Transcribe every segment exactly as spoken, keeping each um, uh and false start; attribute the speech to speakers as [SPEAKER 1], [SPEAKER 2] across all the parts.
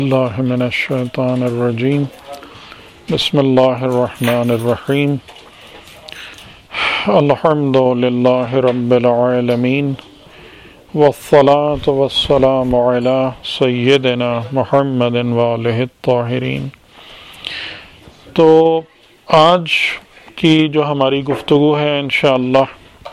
[SPEAKER 1] اللہ من الشیطان الرجیم بسم اللہ الرحمن الرحیم الحمد للہ رب العالمین والصلاة والسلام علی سیدنا محمد وآلہ الطاہرین۔ تو آج کی جو ہماری گفتگو ہے انشاءاللہ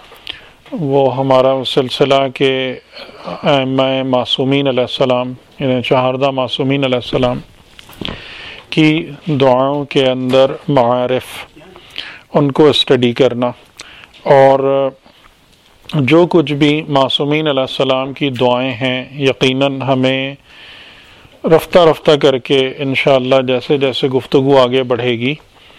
[SPEAKER 1] وہ ہمارا سلسلہ کے ائمہ معصومین علیہ السلام یعنی چہاردہ معصومین علیہ السلام کی دعاؤں کے اندر معارف ان کو اسٹڈی کرنا، اور جو کچھ بھی معصومین علیہ السلام کی دعائیں ہیں یقیناً ہمیں رفتہ رفتہ کر کے انشاءاللہ جیسے جیسے گفتگو آگے بڑھے گی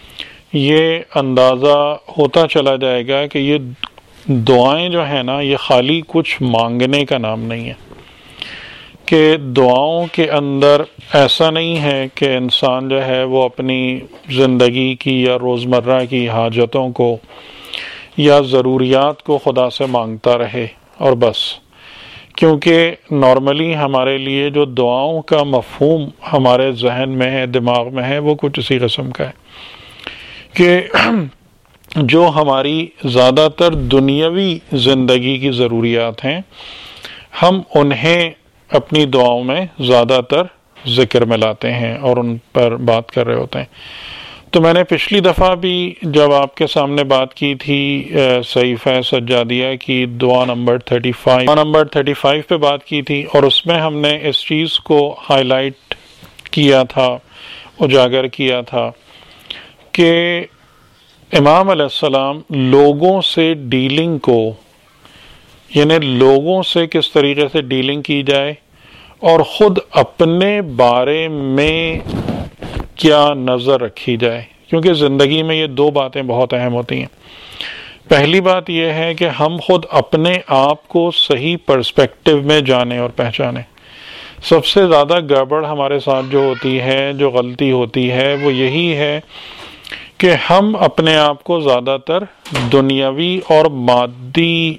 [SPEAKER 1] یہ اندازہ ہوتا چلا جائے گا کہ یہ دعائیں جو ہیں نا یہ خالی کچھ مانگنے کا نام نہیں ہے، کہ دعاؤں کے اندر ایسا نہیں ہے کہ انسان جو ہے وہ اپنی زندگی کی یا روزمرہ کی حاجتوں کو یا ضروریات کو خدا سے مانگتا رہے اور بس، کیونکہ نارملی ہمارے لیے جو دعاؤں کا مفہوم ہمارے ذہن میں ہے، دماغ میں ہے، وہ کچھ اسی قسم کا ہے کہ جو ہماری زیادہ تر دنیاوی زندگی کی ضروریات ہیں ہم انہیں اپنی دعاؤں میں زیادہ تر ذکر میں لاتے ہیں اور ان پر بات کر رہے ہوتے ہیں۔ تو میں نے پچھلی دفعہ بھی جب آپ کے سامنے بات کی تھی صحیفہ سجادیہ کی دعا نمبر تھرٹی فائیو دعا نمبر تھرٹی فائیو پہ بات کی تھی، اور اس میں ہم نے اس چیز کو ہائی لائٹ کیا تھا، اجاگر کیا تھا کہ امام علیہ السلام لوگوں سے ڈیلنگ کو یعنی لوگوں سے کس طریقے سے ڈیلنگ کی جائے اور خود اپنے بارے میں کیا نظر رکھی جائے، کیونکہ زندگی میں یہ دو باتیں بہت اہم ہوتی ہیں۔ پہلی بات یہ ہے کہ ہم خود اپنے آپ کو صحیح پرسپیکٹیو میں جانیں اور پہچانیں۔ سب سے زیادہ گڑبڑ ہمارے ساتھ جو ہوتی ہے، جو غلطی ہوتی ہے، وہ یہی ہے کہ ہم اپنے آپ کو زیادہ تر دنیاوی اور مادی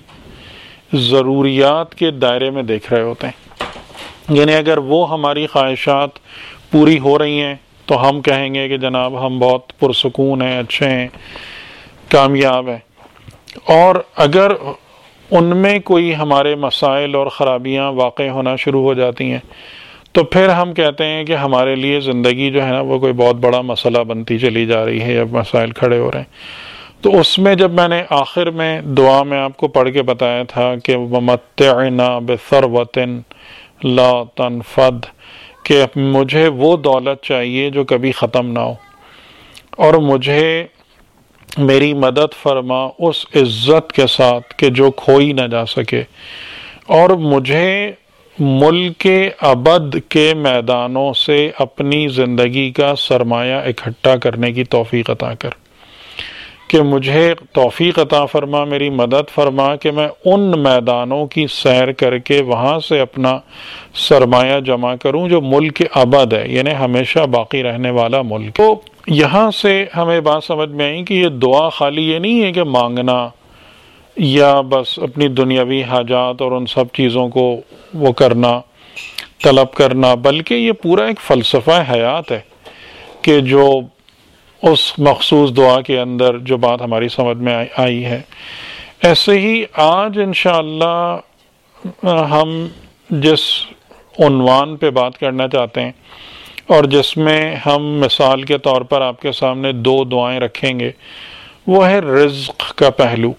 [SPEAKER 1] ضروریات کے دائرے میں دیکھ رہے ہوتے ہیں، یعنی اگر وہ ہماری خواہشات پوری ہو رہی ہیں تو ہم کہیں گے کہ جناب ہم بہت پرسکون ہیں، اچھے ہیں، کامیاب ہیں، اور اگر ان میں کوئی ہمارے مسائل اور خرابیاں واقع ہونا شروع ہو جاتی ہیں تو پھر ہم کہتے ہیں کہ ہمارے لیے زندگی جو ہے نا وہ کوئی بہت بڑا مسئلہ بنتی چلی جا رہی ہے، اب مسائل کھڑے ہو رہے ہیں۔ تو اس میں جب میں نے آخر میں دعا میں آپ کو پڑھ کے بتایا تھا کہ وَمَتِّعْنَا بِثَرْوَةٍ لَا تَنْفَدْ، کہ مجھے وہ دولت چاہیے جو کبھی ختم نہ ہو، اور مجھے میری مدد فرما اس عزت کے ساتھ کہ جو کھوئی نہ جا سکے، اور مجھے ملک ابد کے میدانوں سے اپنی زندگی کا سرمایہ اکٹھا کرنے کی توفیق عطا کر، کہ مجھے توفیق عطا فرما، میری مدد فرما کہ میں ان میدانوں کی سیر کر کے وہاں سے اپنا سرمایہ جمع کروں جو ملک ابد ہے، یعنی ہمیشہ باقی رہنے والا ملک۔ تو یہاں سے ہمیں بات سمجھ میں آئی کہ یہ دعا خالی یہ نہیں ہے کہ مانگنا یا بس اپنی دنیاوی حاجات اور ان سب چیزوں کو وہ کرنا، طلب کرنا، بلکہ یہ پورا ایک فلسفہ حیات ہے کہ جو اس مخصوص دعا کے اندر جو بات ہماری سمجھ میں آئی ہے۔ ایسے ہی آج انشاءاللہ ہم جس عنوان پہ بات کرنا چاہتے ہیں اور جس میں ہم مثال کے طور پر آپ کے سامنے دو دعائیں رکھیں گے وہ ہے رزق کا پہلو،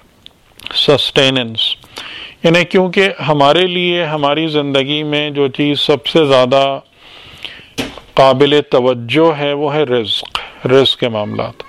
[SPEAKER 1] سسٹیننس، یعنی کیونکہ ہمارے لیے ہماری زندگی میں جو چیز سب سے زیادہ قابل توجہ ہے وہ ہے رزق، رزق کے معاملات۔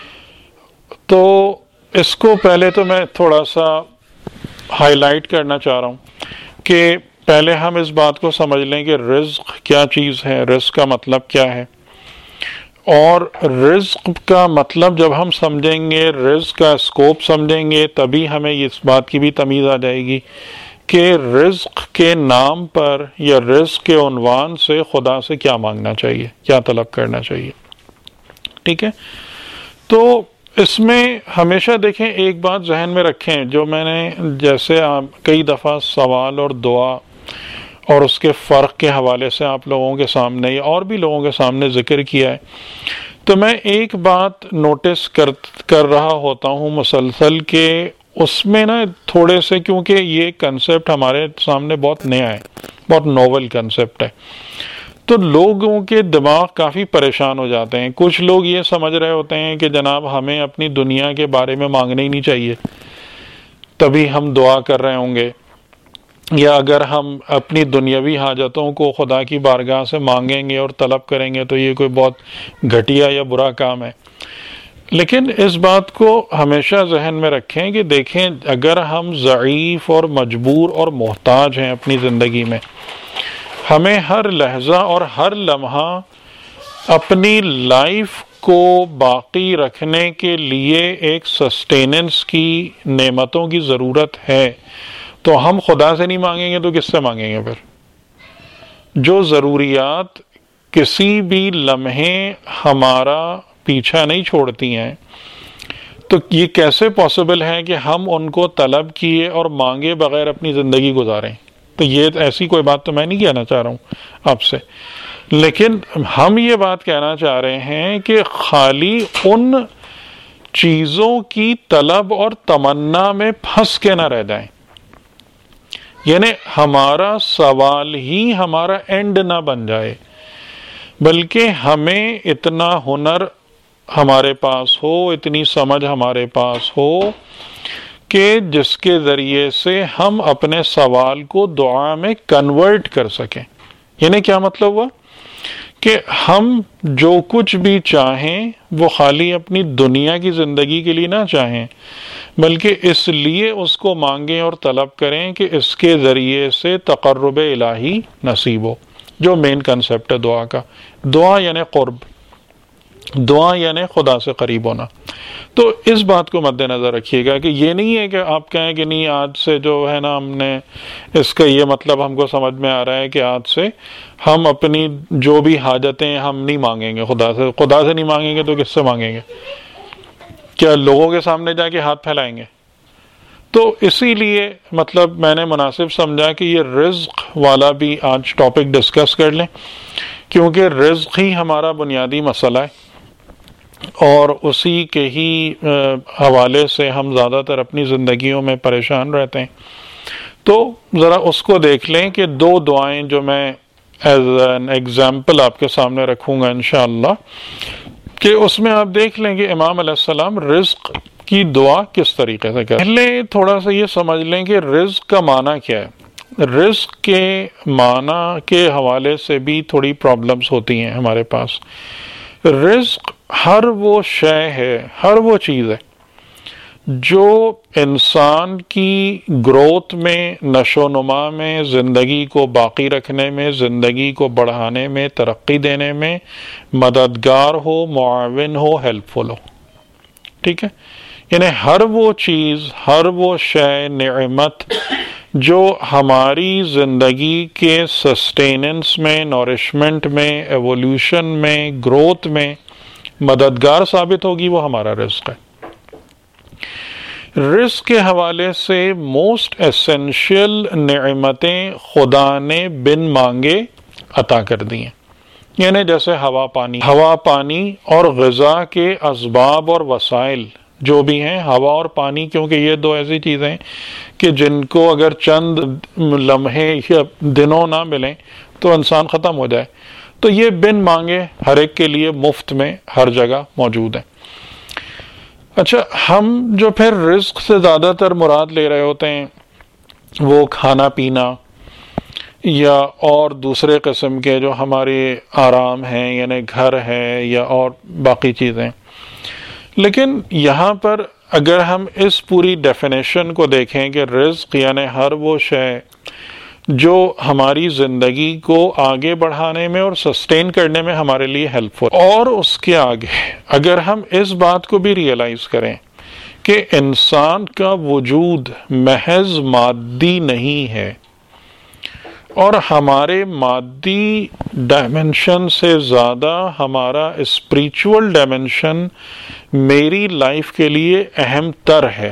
[SPEAKER 1] تو اس کو پہلے تو میں تھوڑا سا ہائی لائٹ کرنا چاہ رہا ہوں کہ پہلے ہم اس بات کو سمجھ لیں کہ رزق کیا چیز ہے، رزق کا مطلب کیا ہے، اور رزق کا مطلب جب ہم سمجھیں گے، رزق کا اسکوپ سمجھیں گے، تبھی ہمیں اس بات کی بھی تمیز آ جائے گی کہ رزق کے نام پر یا رزق کے عنوان سے خدا سے کیا مانگنا چاہیے، کیا طلب کرنا چاہیے۔ ٹھیک ہے، تو اس میں ہمیشہ دیکھیں ایک بات ذہن میں رکھیں، جو میں نے جیسے کئی دفعہ سوال اور دعا اور اس کے فرق کے حوالے سے آپ لوگوں کے سامنے یا اور بھی لوگوں کے سامنے ذکر کیا ہے، تو میں ایک بات نوٹس کر کر رہا ہوتا ہوں مسلسل کہ اس میں نا تھوڑے سے، کیونکہ یہ کنسیپٹ ہمارے سامنے بہت نیا ہے، بہت نوول کنسیپٹ ہے، تو لوگوں کے دماغ کافی پریشان ہو جاتے ہیں۔ کچھ لوگ یہ سمجھ رہے ہوتے ہیں کہ جناب ہمیں اپنی دنیا کے بارے میں مانگنا ہی نہیں چاہیے، تبھی ہم دعا کر رہے ہوں گے، یا اگر ہم اپنی دنیاوی حاجتوں کو خدا کی بارگاہ سے مانگیں گے اور طلب کریں گے تو یہ کوئی بہت گھٹیا یا برا کام ہے۔ لیکن اس بات کو ہمیشہ ذہن میں رکھیں کہ دیکھیں، اگر ہم ضعیف اور مجبور اور محتاج ہیں اپنی زندگی میں، ہمیں ہر لحظہ اور ہر لمحہ اپنی لائف کو باقی رکھنے کے لیے ایک سسٹیننس کی نعمتوں کی ضرورت ہے، تو ہم خدا سے نہیں مانگیں گے تو کس سے مانگیں گے پھر؟ جو ضروریات کسی بھی لمحے ہمارا پیچھا نہیں چھوڑتی ہیں، تو یہ کیسے پاسبل ہے کہ ہم ان کو طلب کیے اور مانگے بغیر اپنی زندگی گزاریں؟ تو یہ ایسی کوئی بات تو میں نہیں کہنا چاہ رہا ہوں آپ سے، لیکن ہم یہ بات کہنا چاہ رہے ہیں کہ خالی ان چیزوں کی طلب اور تمنا میں پھنس کے نہ رہ جائیں، یعنی ہمارا سوال ہی ہمارا اینڈ نہ بن جائے، بلکہ ہمیں اتنا ہنر ہمارے پاس ہو، اتنی سمجھ ہمارے پاس ہو کہ جس کے ذریعے سے ہم اپنے سوال کو دعا میں کنورٹ کر سکیں۔ یعنی کیا مطلب ہوا کہ ہم جو کچھ بھی چاہیں وہ خالی اپنی دنیا کی زندگی کے لیے نہ چاہیں، بلکہ اس لیے اس کو مانگیں اور طلب کریں کہ اس کے ذریعے سے تقرب الہی نصیب ہو، جو مین کنسیپٹ ہے دعا کا۔ دعا یعنی قرب، دعا یعنی خدا سے قریب ہونا۔ تو اس بات کو مد نظر رکھیے گا کہ یہ نہیں ہے کہ آپ کہیں کہ نہیں آج سے جو ہے نا ہم نے اس کا یہ مطلب ہم کو سمجھ میں آ رہا ہے کہ آج سے ہم اپنی جو بھی حاجتیں ہم نہیں مانگیں گے خدا سے۔ خدا سے نہیں مانگیں گے تو کس سے مانگیں گے؟ کیا لوگوں کے سامنے جا کے ہاتھ پھیلائیں گے؟ تو اسی لیے مطلب میں نے مناسب سمجھا کہ یہ رزق والا بھی آج ٹاپک ڈسکس کر لیں، کیونکہ رزق ہی ہمارا بنیادی مسئلہ ہے، اور اسی کے ہی حوالے سے ہم زیادہ تر اپنی زندگیوں میں پریشان رہتے ہیں۔ تو ذرا اس کو دیکھ لیں کہ دو دعائیں جو میں ایز این ایگزامپل آپ کے سامنے رکھوں گا انشاءاللہ، کہ اس میں آپ دیکھ لیں کہ امام علیہ السلام رزق کی دعا کس طریقے سے کرتے ہیں۔ پہلے تھوڑا سا یہ سمجھ لیں کہ رزق کا معنی کیا ہے۔ رزق کے معنی کے حوالے سے بھی تھوڑی پرابلمس ہوتی ہیں ہمارے پاس۔ رزق ہر وہ شے ہے، ہر وہ چیز ہے جو انسان کی گروتھ میں، نشو و نما میں، زندگی کو باقی رکھنے میں، زندگی کو بڑھانے میں، ترقی دینے میں مددگار ہو، معاون ہو، ہیلپ فل ہو۔ ٹھیک ہے، یعنی ہر وہ چیز، ہر وہ شے، نعمت جو ہماری زندگی کے سسٹیننس میں، نورشمنٹ میں، ایولیوشن میں، گروتھ میں مددگار ثابت ہوگی، وہ ہمارا رزق ہے۔ رزق کے حوالے سے موسٹ ایسینشیل نعمتیں خدا نے بن مانگے عطا کر دی ہیں، یعنی جیسے ہوا پانی ہوا پانی اور غذا کے اسباب اور وسائل جو بھی ہیں، ہوا اور پانی، کیونکہ یہ دو ایسی چیزیں ہیں کہ جن کو اگر چند لمحے یا دنوں نہ ملیں تو انسان ختم ہو جائے، تو یہ بن مانگے ہر ایک کے لیے مفت میں ہر جگہ موجود ہیں۔ اچھا، ہم جو پھر رزق سے زیادہ تر مراد لے رہے ہوتے ہیں وہ کھانا پینا یا اور دوسرے قسم کے جو ہمارے آرام ہیں، یعنی گھر ہے یا اور باقی چیزیں۔ لیکن یہاں پر اگر ہم اس پوری ڈیفینیشن کو دیکھیں کہ رزق یعنی ہر وہ شے جو ہماری زندگی کو آگے بڑھانے میں اور سسٹین کرنے میں ہمارے لیے ہیلپ فل، اور اس کے آگے اگر ہم اس بات کو بھی ریئلائز کریں کہ انسان کا وجود محض مادی نہیں ہے، اور ہمارے مادی ڈائمنشن سے زیادہ ہمارا اسپریچول ڈائمنشن میری لائف کے لیے اہم تر ہے،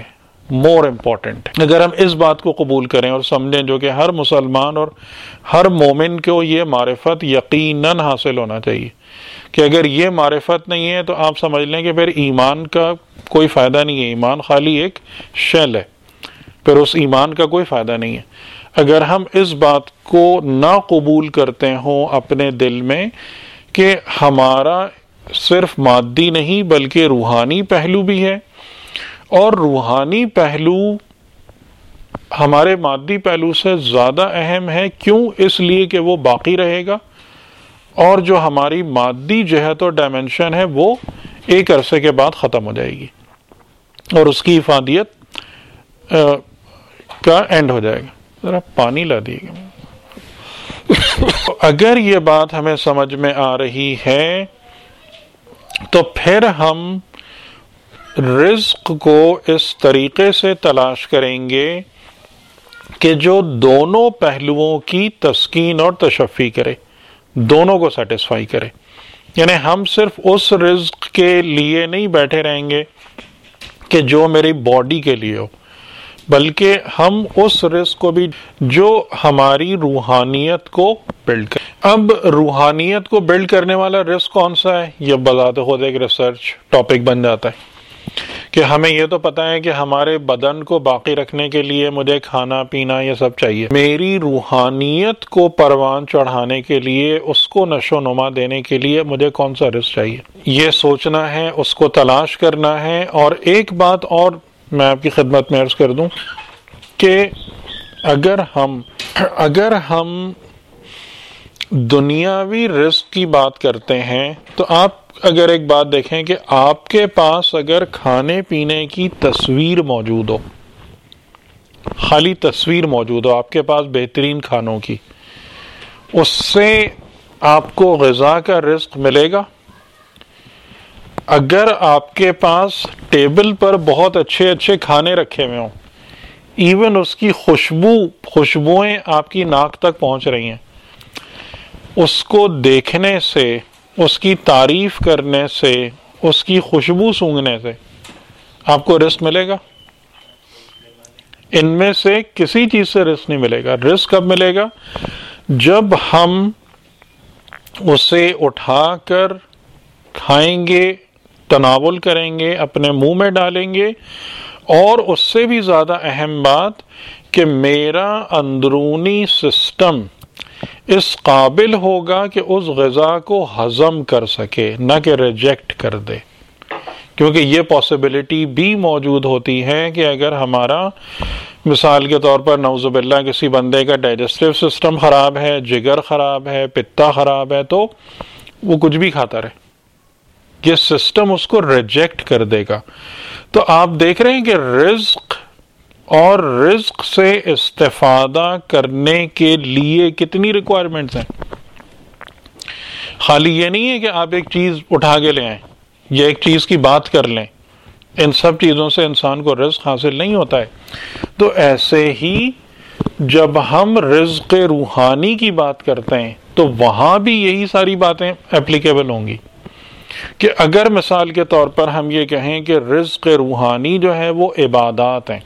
[SPEAKER 1] مور امپورٹنٹ. اگر ہم اس بات کو قبول کریں اور سمجھیں، جو کہ ہر مسلمان اور ہر مومن کو یہ معرفت یقیناً حاصل ہونا چاہیے کہ اگر یہ معرفت نہیں ہے تو آپ سمجھ لیں کہ پھر ایمان کا کوئی فائدہ نہیں ہے. ایمان خالی ایک شیل ہے، پھر اس ایمان کا کوئی فائدہ نہیں ہے. اگر ہم اس بات کو نہ قبول کرتے ہوں اپنے دل میں کہ ہمارا صرف مادی نہیں بلکہ روحانی پہلو بھی ہے، اور روحانی پہلو ہمارے مادی پہلو سے زیادہ اہم ہے. کیوں؟ اس لیے کہ وہ باقی رہے گا، اور جو ہماری مادی جہت اور ڈائمنشن ہے وہ ایک عرصے کے بعد ختم ہو جائے گی اور اس کی افادیت کا اینڈ ہو جائے گا. ذرا پانی لا دیے گا. اگر یہ بات ہمیں سمجھ میں آ رہی ہے تو پھر ہم رزق کو اس طریقے سے تلاش کریں گے کہ جو دونوں پہلوؤں کی تسکین اور تشفی کرے، دونوں کو سیٹسفائی کرے. یعنی ہم صرف اس رزق کے لیے نہیں بیٹھے رہیں گے کہ جو میری باڈی کے لیے ہو، بلکہ ہم اس رزق کو بھی جو ہماری روحانیت کو بلڈ کرے. اب روحانیت کو بلڈ کرنے والا رزق کون سا ہے؟ یہ بذات خود ایک ریسرچ ٹاپک بن جاتا ہے کہ ہمیں یہ تو پتہ ہے کہ ہمارے بدن کو باقی رکھنے کے لیے مجھے کھانا پینا یہ سب چاہیے. میری روحانیت کو پروان چڑھانے کے لیے، اس کو نشو و نما دینے کے لیے مجھے کون سا رزق چاہیے، یہ سوچنا ہے، اس کو تلاش کرنا ہے. اور ایک بات اور میں آپ کی خدمت میں عرض کر دوں کہ اگر ہم اگر ہم دنیاوی رزق کی بات کرتے ہیں تو آپ اگر ایک بات دیکھیں کہ آپ کے پاس اگر کھانے پینے کی تصویر موجود ہو، خالی تصویر موجود ہو آپ کے پاس بہترین کھانوں کی، اس سے آپ کو غذا کا رزق ملے گا. اگر آپ کے پاس ٹیبل پر بہت اچھے اچھے کھانے رکھے ہوئے ہوں، ایون اس کی خوشبو خوشبوئیں آپ کی ناک تک پہنچ رہی ہیں، اس کو دیکھنے سے، اس کی تعریف کرنے سے، اس کی خوشبو سونگھنے سے آپ کو رزق ملے گا؟ ان میں سے کسی چیز سے رزق نہیں ملے گا. رزق کب ملے گا؟ جب ہم اسے اٹھا کر کھائیں گے، تناول کریں گے، اپنے منہ میں ڈالیں گے. اور اس سے بھی زیادہ اہم بات کہ میرا اندرونی سسٹم اس قابل ہوگا کہ اس غذا کو ہضم کر سکے، نہ کہ ریجیکٹ کر دے. کیونکہ یہ پاسبلٹی بھی موجود ہوتی ہے کہ اگر ہمارا مثال کے طور پر نعوذ باللہ کسی بندے کا ڈائجسٹیو سسٹم خراب ہے، جگر خراب ہے، پتا خراب ہے، تو وہ کچھ بھی کھاتا رہے، یہ سسٹم اس کو ریجیکٹ کر دے گا. تو آپ دیکھ رہے ہیں کہ رزق اور رزق سے استفادہ کرنے کے لیے کتنی ریکوائرمنٹس ہیں. خالی یہ نہیں ہے کہ آپ ایک چیز اٹھا کے لے آئیں یا ایک چیز کی بات کر لیں، ان سب چیزوں سے انسان کو رزق حاصل نہیں ہوتا ہے. تو ایسے ہی جب ہم رزق روحانی کی بات کرتے ہیں تو وہاں بھی یہی ساری باتیں اپلیکیبل ہوں گی. کہ اگر مثال کے طور پر ہم یہ کہیں کہ رزق روحانی جو ہے وہ عبادات ہیں،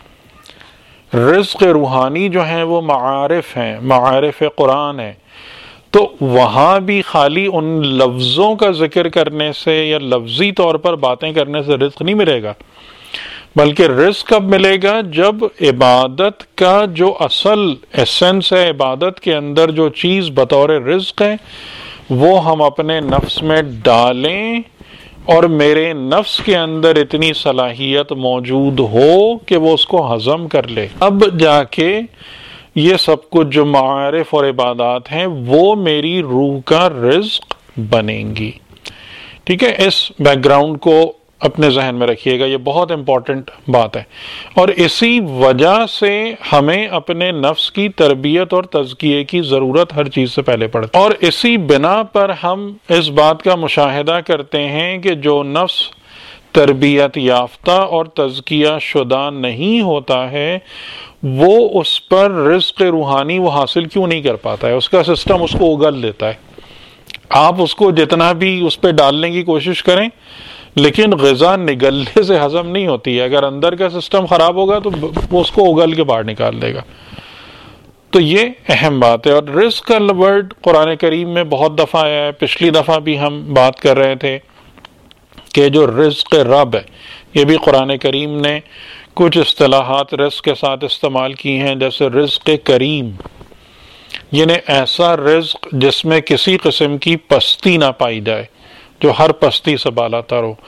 [SPEAKER 1] رزق روحانی جو ہیں وہ معارف ہیں، معارف قرآن ہیں، تو وہاں بھی خالی ان لفظوں کا ذکر کرنے سے یا لفظی طور پر باتیں کرنے سے رزق نہیں ملے گا، بلکہ رزق کب ملے گا؟ جب عبادت کا جو اصل ایسنس ہے، عبادت کے اندر جو چیز بطور رزق ہے وہ ہم اپنے نفس میں ڈالیں اور میرے نفس کے اندر اتنی صلاحیت موجود ہو کہ وہ اس کو ہضم کر لے. اب جا کے یہ سب کچھ جو معارف اور عبادات ہیں وہ میری روح کا رزق بنیں گی. ٹھیک ہے، اس بیک گراؤنڈ کو اپنے ذہن میں رکھیے گا، یہ بہت امپورٹنٹ بات ہے. اور اسی وجہ سے ہمیں اپنے نفس کی تربیت اور تزکیے کی ضرورت ہر چیز سے پہلے پڑتی ہے. اور اسی بنا پر ہم اس بات کا مشاہدہ کرتے ہیں کہ جو نفس تربیت یافتہ اور تزکیہ شدہ نہیں ہوتا ہے وہ اس پر رزق روحانی وہ حاصل کیوں نہیں کر پاتا ہے؟ اس کا سسٹم اس کو اگل دیتا ہے. آپ اس کو جتنا بھی اس پہ ڈالنے کی کوشش کریں لیکن غذا نگلنے سے ہضم نہیں ہوتی ہے، اگر اندر کا سسٹم خراب ہوگا تو وہ اس کو اگل کے باہر نکال دے گا. تو یہ اہم بات ہے. اور رزق کا ورڈ قرآن کریم میں بہت دفعہ آیا ہے. پچھلی دفعہ بھی ہم بات کر رہے تھے کہ جو رزق رب ہے، یہ بھی قرآن کریم نے کچھ اصطلاحات رزق کے ساتھ استعمال کی ہیں، جیسے رزق کریم، یعنی ایسا رزق جس میں کسی قسم کی پستی نہ پائی جائے، جو ہر پستی سے بالا تر ہو.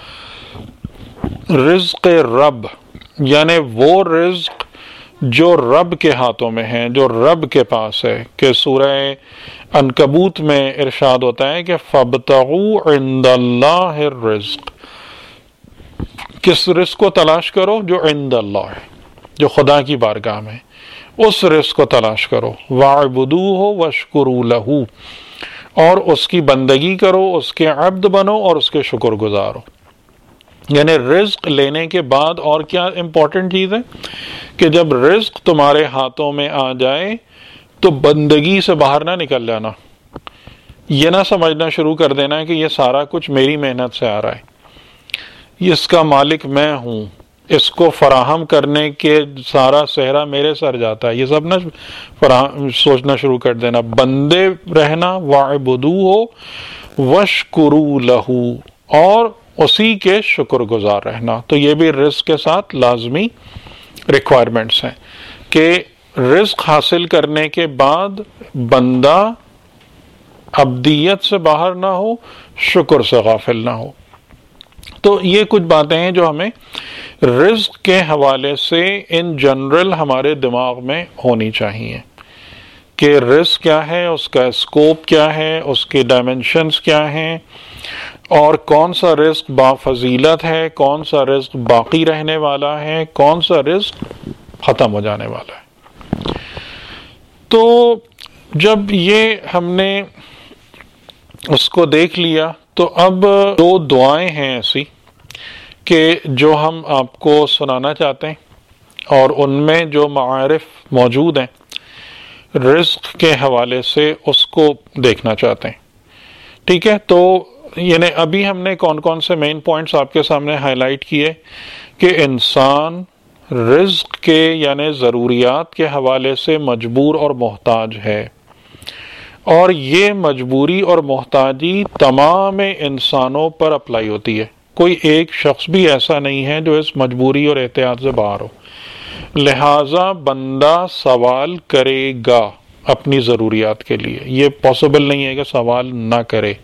[SPEAKER 1] رزق رب یعنی وہ رزق جو رب کے ہاتھوں میں ہے، جو رب کے پاس ہے. کہ سورہ عنکبوت میں ارشاد ہوتا ہے کہ فَابْتَغُوا عِندَ اللَّهِ الرِّزْقِ، کس رزق کو تلاش کرو؟ جو عند اللہ ہے، جو خدا کی بارگاہ میں، اس رزق کو تلاش کرو. وَاعْبُدُوهُ وَاشْكُرُوا لَهُ، اور اس کی بندگی کرو، اس کے عبد بنو اور اس کے شکر گزارو. یعنی رزق لینے کے بعد اور کیا امپورٹنٹ چیز ہے کہ جب رزق تمہارے ہاتھوں میں آ جائے تو بندگی سے باہر نہ نکل جانا. یہ نہ سمجھنا شروع کر دینا کہ یہ سارا کچھ میری محنت سے آ رہا ہے، اس کا مالک میں ہوں، اس کو فراہم کرنے کے سارا صحرا میرے سر جاتا ہے، یہ سب نہ فراہم سوچنا شروع کر دینا. بندے رہنا، وَاعْبُدُوهُ وَاشْكُرُوا لَهُ، اور اسی کے شکر گزار رہنا. تو یہ بھی رزق کے ساتھ لازمی ریکوائرمنٹس ہیں کہ رزق حاصل کرنے کے بعد بندہ عبدیت سے باہر نہ ہو، شکر سے غافل نہ ہو. تو یہ کچھ باتیں ہیں جو ہمیں رزق کے حوالے سے ان جنرل ہمارے دماغ میں ہونی چاہیے کہ رزق کیا ہے، اس کا اسکوپ کیا ہے، اس کے ڈائمنشنز کیا ہیں، اور کون سا رزق بافضیلت ہے، کون سا رزق باقی رہنے والا ہے، کون سا رزق ختم ہو جانے والا ہے. تو جب یہ ہم نے اس کو دیکھ لیا تو اب دو دعائیں ہیں ایسی کہ جو ہم آپ کو سنانا چاہتے ہیں، اور ان میں جو معارف موجود ہیں رزق کے حوالے سے اس کو دیکھنا چاہتے ہیں. ٹھیک ہے، تو یعنی ابھی ہم نے کون کون سے مین پوائنٹس آپ کے سامنے ہائی لائٹ کیے کہ انسان رزق کے یعنی ضروریات کے حوالے سے مجبور اور محتاج ہے، اور یہ مجبوری اور محتاجی تمام انسانوں پر اپلائی ہوتی ہے. کوئی ایک شخص بھی ایسا نہیں ہے جو اس مجبوری اور احتیاط سے باہر ہو. لہٰذا بندہ سوال کرے گا اپنی ضروریات کے لیے، یہ پاسبل نہیں ہے کہ سوال نہ کرے.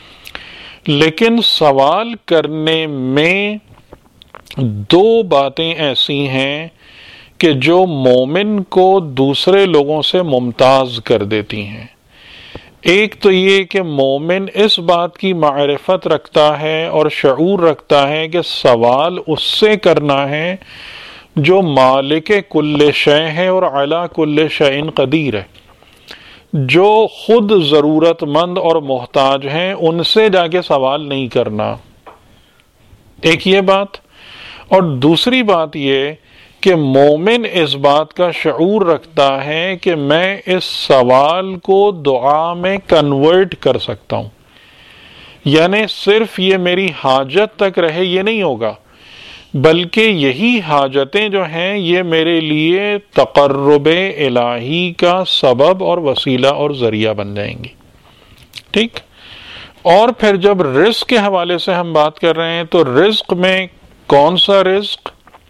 [SPEAKER 1] لیکن سوال کرنے میں دو باتیں ایسی ہیں کہ جو مومن کو دوسرے لوگوں سے ممتاز کر دیتی ہیں. ایک تو یہ کہ مومن اس بات کی معرفت رکھتا ہے اور شعور رکھتا ہے کہ سوال اس سے کرنا ہے جو مالک کل شے ہے اور علی کل شیء قدیر ہے. جو خود ضرورت مند اور محتاج ہیں ان سے جا کے سوال نہیں کرنا. ایک یہ بات، اور دوسری بات یہ کہ مومن اس بات کا شعور رکھتا ہے کہ میں اس سوال کو دعا میں کنورٹ کر سکتا ہوں. یعنی صرف یہ میری حاجت تک رہے یہ نہیں ہوگا، بلکہ یہی حاجتیں جو ہیں یہ میرے لیے تقرب الہی کا سبب اور وسیلہ اور ذریعہ بن جائیں گی. ٹھیک. اور پھر جب رزق کے حوالے سے ہم بات کر رہے ہیں تو رزق میں کون سا رزق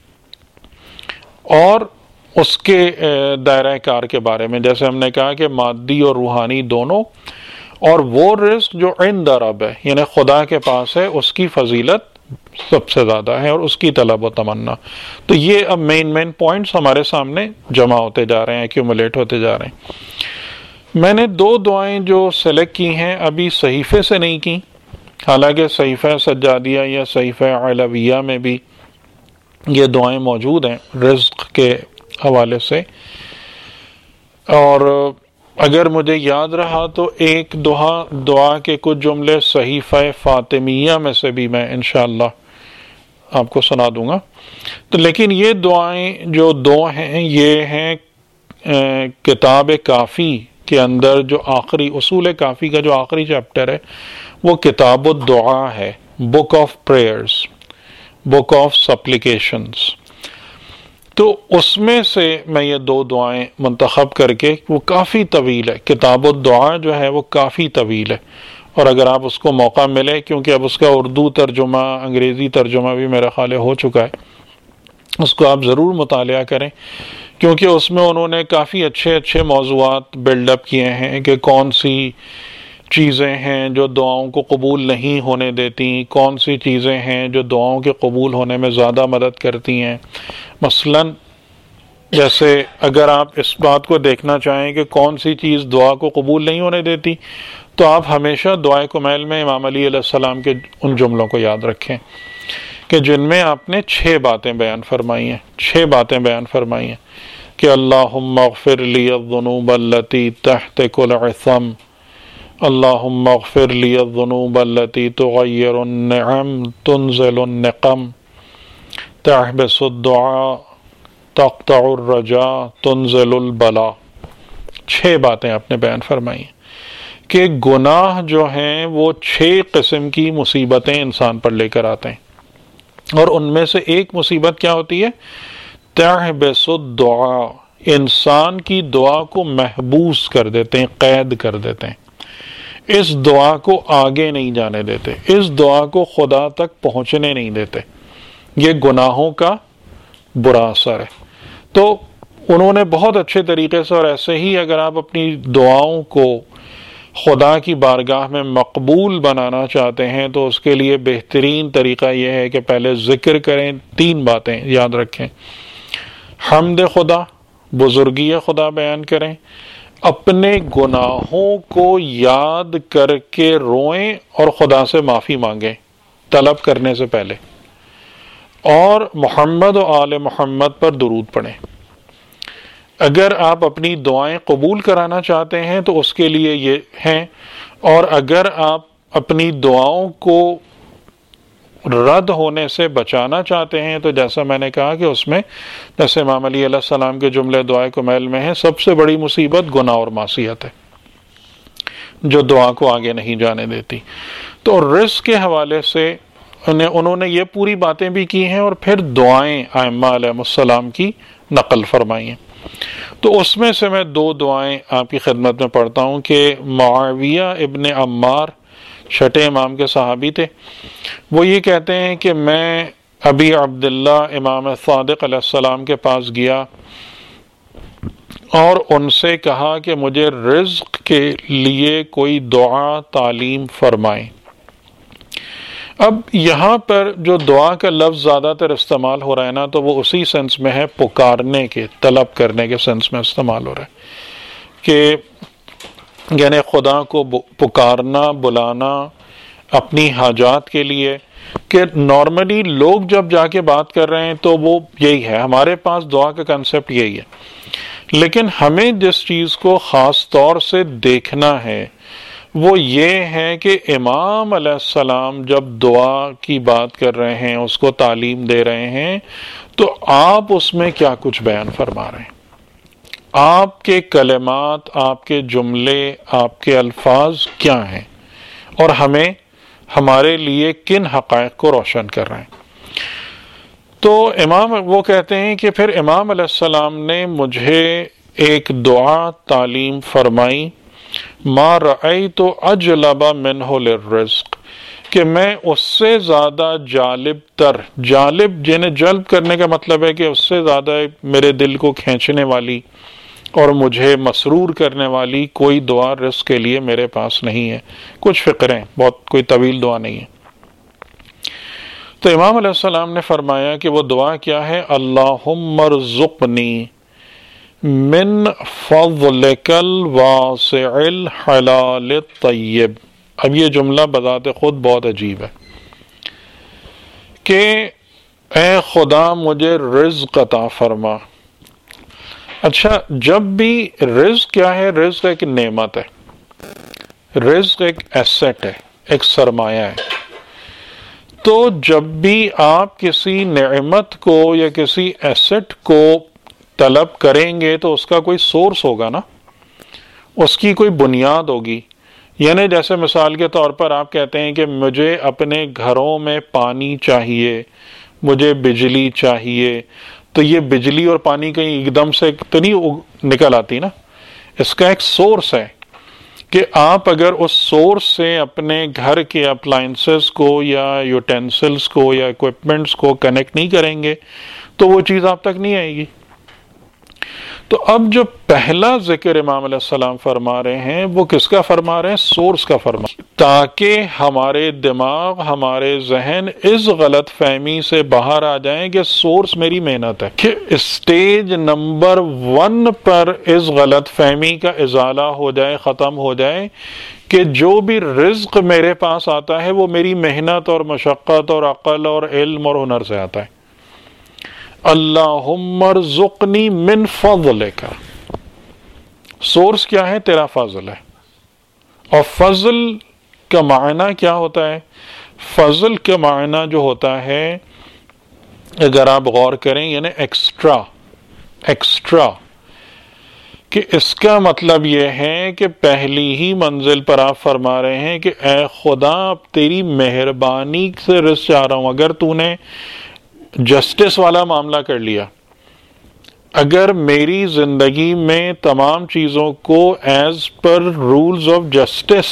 [SPEAKER 1] اور اس کے دائرہ کار کے بارے میں، جیسے ہم نے کہا کہ مادی اور روحانی دونوں، اور وہ رزق جو عند رب ہے یعنی خدا کے پاس ہے، اس کی فضیلت سب سے زیادہ ہے اور اس کی طلب و تمنا. تو یہ اب مین مین پوائنٹس ہمارے سامنے جمع ہوتے جا رہے ہیں، ایکیومولیٹ ہوتے جا رہے ہیں. میں نے دو دعائیں جو سلیکٹ کی ہیں ابھی صحیفے سے نہیں کی، حالانکہ صحیفہ سجادیہ یا صحیفہ علویہ میں بھی یہ دعائیں موجود ہیں رزق کے حوالے سے. اور اگر مجھے یاد رہا تو ایک دعا دعا کے کچھ جملے صحیفہ فاطمیہ میں سے بھی میں انشاءاللہ آپ کو سنا دوں گا. تو لیکن یہ دعائیں جو دو ہیں یہ ہیں کتاب کافی کے اندر جو آخری اصول کافی کا جو آخری چیپٹر ہے وہ کتاب الدعا ہے، book of prayers, book of supplications. تو اس میں سے میں یہ دو دعائیں منتخب کر کے، وہ کافی طویل ہے، کتاب الدعا جو ہے وہ کافی طویل ہے، اور اگر آپ اس کو موقع ملے، کیونکہ اب اس کا اردو ترجمہ، انگریزی ترجمہ بھی میرا خیال ہو چکا ہے، اس کو آپ ضرور مطالعہ کریں، کیونکہ اس میں انہوں نے کافی اچھے اچھے موضوعات بلڈ اپ کیے ہیں کہ کون سی چیزیں ہیں جو دعاؤں کو قبول نہیں ہونے دیتی، کون سی چیزیں ہیں جو دعاؤں کے قبول ہونے میں زیادہ مدد کرتی ہیں. مثلا جیسے اگر آپ اس بات کو دیکھنا چاہیں کہ کون سی چیز دعا کو قبول نہیں ہونے دیتی، تو آپ ہمیشہ دعائے کمیل میں امام علی علیہ السلام کے ان جملوں کو یاد رکھیں کہ جن میں آپ نے چھ باتیں بیان فرمائی ہیں، چھ باتیں بیان فرمائی ہیں کہ اللہم اغفر لی الذنوب التی تحتک العثم، اللہم اغفر لی الذنوب التی تغیر النعم تنزل النقم، تحبس الدعاء تقطع الرجاء تنزل البلاء. چھ باتیں آپ نے بیان فرمائی ہیں کہ گناہ جو ہیں وہ چھ قسم کی مصیبتیں انسان پر لے کر آتے ہیں، اور ان میں سے ایک مصیبت کیا ہوتی ہے؟ تحبس الدعاء، انسان کی دعا کو محبوس کر دیتے ہیں، قید کر دیتے ہیں، اس دعا کو آگے نہیں جانے دیتے، اس دعا کو خدا تک پہنچنے نہیں دیتے. یہ گناہوں کا برا اثر ہے. تو انہوں نے بہت اچھے طریقے سے، اور ایسے ہی اگر آپ اپنی دعاؤں کو خدا کی بارگاہ میں مقبول بنانا چاہتے ہیں تو اس کے لیے بہترین طریقہ یہ ہے کہ پہلے ذکر کریں. تین باتیں یاد رکھیں: حمد خدا، بزرگی خدا بیان کریں، اپنے گناہوں کو یاد کر کے روئیں اور خدا سے معافی مانگیں طلب کرنے سے پہلے، اور محمد و آل محمد پر درود پڑھیں. اگر آپ اپنی دعائیں قبول کرانا چاہتے ہیں تو اس کے لیے یہ ہیں، اور اگر آپ اپنی دعاؤں کو رد ہونے سے بچانا چاہتے ہیں تو جیسا میں نے کہا کہ اس میں جیسے امام علی علیہ السلام کے جملے دعائے کمیل میں ہیں، سب سے بڑی مصیبت گناہ اور معصیت ہے جو دعا کو آگے نہیں جانے دیتی. تو رزق کے حوالے سے انہوں نے یہ پوری باتیں بھی کی ہیں، اور پھر دعائیں ائمہ علیہ السلام کی نقل فرمائی ہیں. تو اس میں سے میں دو دعائیں آپ کی خدمت میں پڑھتا ہوں کہ معاویہ ابن عمار چھٹے امام کے صحابی تھے. وہ یہ کہتے ہیں کہ میں ابی عبداللہ امام صادق علیہ السلام کے پاس گیا اور ان سے کہا کہ مجھے رزق کے لیے کوئی دعا تعلیم فرمائیں. اب یہاں پر جو دعا کا لفظ زیادہ تر استعمال ہو رہا ہے نا، تو وہ اسی سینس میں ہے، پکارنے کے، طلب کرنے کے سینس میں استعمال ہو رہا ہے کہ یعنی خدا کو پکارنا، بلانا اپنی حاجات کے لیے. کہ نارملی لوگ جب جا کے بات کر رہے ہیں تو وہ یہی ہے، ہمارے پاس دعا کا کنسپٹ یہی ہے، لیکن ہمیں جس چیز کو خاص طور سے دیکھنا ہے وہ یہ ہے کہ امام علیہ السلام جب دعا کی بات کر رہے ہیں، اس کو تعلیم دے رہے ہیں، تو آپ اس میں کیا کچھ بیان فرما رہے ہیں، آپ کے کلمات، آپ کے جملے، آپ کے الفاظ کیا ہیں، اور ہمیں ہمارے لیے کن حقائق کو روشن کر رہے ہیں. تو امام وہ کہتے ہیں کہ پھر امام علیہ السلام نے مجھے ایک دعا تعلیم فرمائی، ما رأیت اجلب منہ للرزق، کہ میں اس سے زیادہ جالب تر، جالب جنہیں جلب کرنے کا مطلب ہے کہ اس سے زیادہ میرے دل کو کھینچنے والی اور مجھے مسرور کرنے والی کوئی دعا رزق کے لیے میرے پاس نہیں ہے. کچھ فقریں، بہت کوئی طویل دعا نہیں ہے. تو امام علیہ السلام نے فرمایا کہ وہ دعا کیا ہے؟ اللہم ارزقنی من فضلک الواسع الحلال الطیب. اب یہ جملہ بذات خود بہت عجیب ہے کہ اے خدا مجھے رزق عطا فرما. اچھا، جب بھی رزق کیا ہے؟ رزق ایک نعمت ہے، رزق ایک ایسٹ ہے، ایک سرمایہ ہے. تو جب بھی آپ کسی نعمت کو یا کسی ایسٹ کو طلب کریں گے تو اس کا کوئی سورس ہوگا نا، اس کی کوئی بنیاد ہوگی. یعنی جیسے مثال کے طور پر آپ کہتے ہیں کہ مجھے اپنے گھروں میں پانی چاہیے، مجھے بجلی چاہیے، تو یہ بجلی اور پانی کہیں ایک دم سے تو نہیں نکل آتی نا، اس کا ایک سورس ہے کہ آپ اگر اس سورس سے اپنے گھر کے اپلائنسز کو یا یوٹینسلز کو یا اکوپمنٹس کو کنیکٹ نہیں کریں گے تو وہ چیز آپ تک نہیں آئے گی. تو اب جو پہلا ذکر امام علیہ السلام فرما رہے ہیں وہ کس کا فرما رہے ہیں؟ سورس کا فرما، تاکہ ہمارے دماغ، ہمارے ذہن اس غلط فہمی سے باہر آ جائیں کہ سورس میری محنت ہے. کہ اسٹیج نمبر ون پر اس غلط فہمی کا ازالہ ہو جائے، ختم ہو جائے کہ جو بھی رزق میرے پاس آتا ہے وہ میری محنت اور مشقت اور عقل اور علم اور ہنر سے آتا ہے. اللہم ارزقنی من فضلک، سورس کیا ہے؟ تیرا فضل ہے. اور فضل کا معنی کیا ہوتا ہے؟ فضل کا معنی جو ہوتا ہے اگر آپ غور کریں یعنی ایکسٹرا، ایکسٹرا کہ اس کا مطلب یہ ہے کہ پہلی ہی منزل پر آپ فرما رہے ہیں کہ اے خدا اب تیری مہربانی سے رزق چاہ رہا ہوں. اگر تو نے جسٹس والا معاملہ کر لیا، اگر میری زندگی میں تمام چیزوں کو as per rules of justice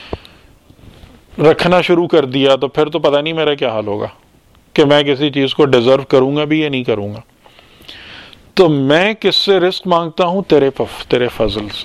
[SPEAKER 1] رکھنا شروع کر دیا تو پھر تو پتہ نہیں میرا کیا حال ہوگا کہ میں کسی چیز کو ڈیزرو کروں گا بھی یا نہیں کروں گا. تو میں کس سے رزق مانگتا ہوں؟ تیرے پف تیرے فضل سے.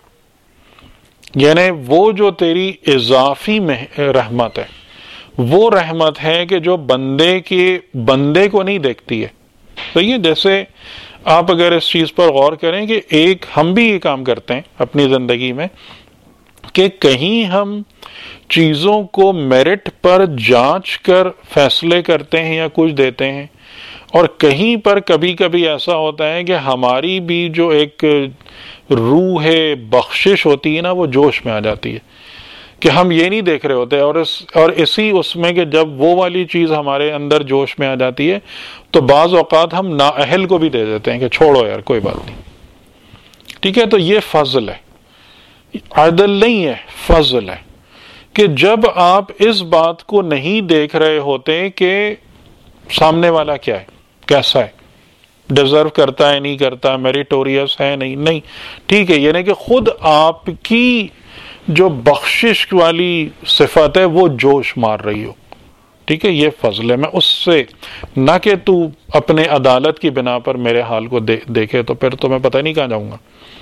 [SPEAKER 1] یعنی وہ جو تیری اضافی رحمت ہے، وہ رحمت ہے کہ جو بندے کے بندے کو نہیں دیکھتی ہے. صحیح ہے؟ جیسے آپ اگر اس چیز پر غور کریں کہ ایک ہم بھی یہ کام کرتے ہیں اپنی زندگی میں کہ کہیں ہم چیزوں کو میرٹ پر جانچ کر فیصلے کرتے ہیں یا کچھ دیتے ہیں، اور کہیں پر کبھی کبھی ایسا ہوتا ہے کہ ہماری بھی جو ایک روح بخشش ہوتی ہے نا وہ جوش میں آ جاتی ہے کہ ہم یہ نہیں دیکھ رہے ہوتے، اور اس اور اسی اس میں کہ جب وہ والی چیز ہمارے اندر جوش میں آ جاتی ہے تو بعض اوقات ہم نااہل کو بھی دے دیتے ہیں کہ چھوڑو یار کوئی بات نہیں. ٹھیک ہے؟ تو یہ فضل ہے، عدل نہیں ہے، فضل ہے کہ جب آپ اس بات کو نہیں دیکھ رہے ہوتے کہ سامنے والا کیا ہے، کیسا ہے، ڈیزرو کرتا ہے نہیں کرتا، میریٹوریس ہے نہیں نہیں ٹھیک ہے، یعنی کہ خود آپ کی جو بخشش والی صفت ہے وہ جوش مار رہی ہو. ٹھیک ہے؟ یہ فضل ہے. میں اس سے نہ کہ تو اپنے عدالت کی بنا پر میرے حال کو دے دیکھے تو پھر تو میں پتہ نہیں کہاں جاؤں گا.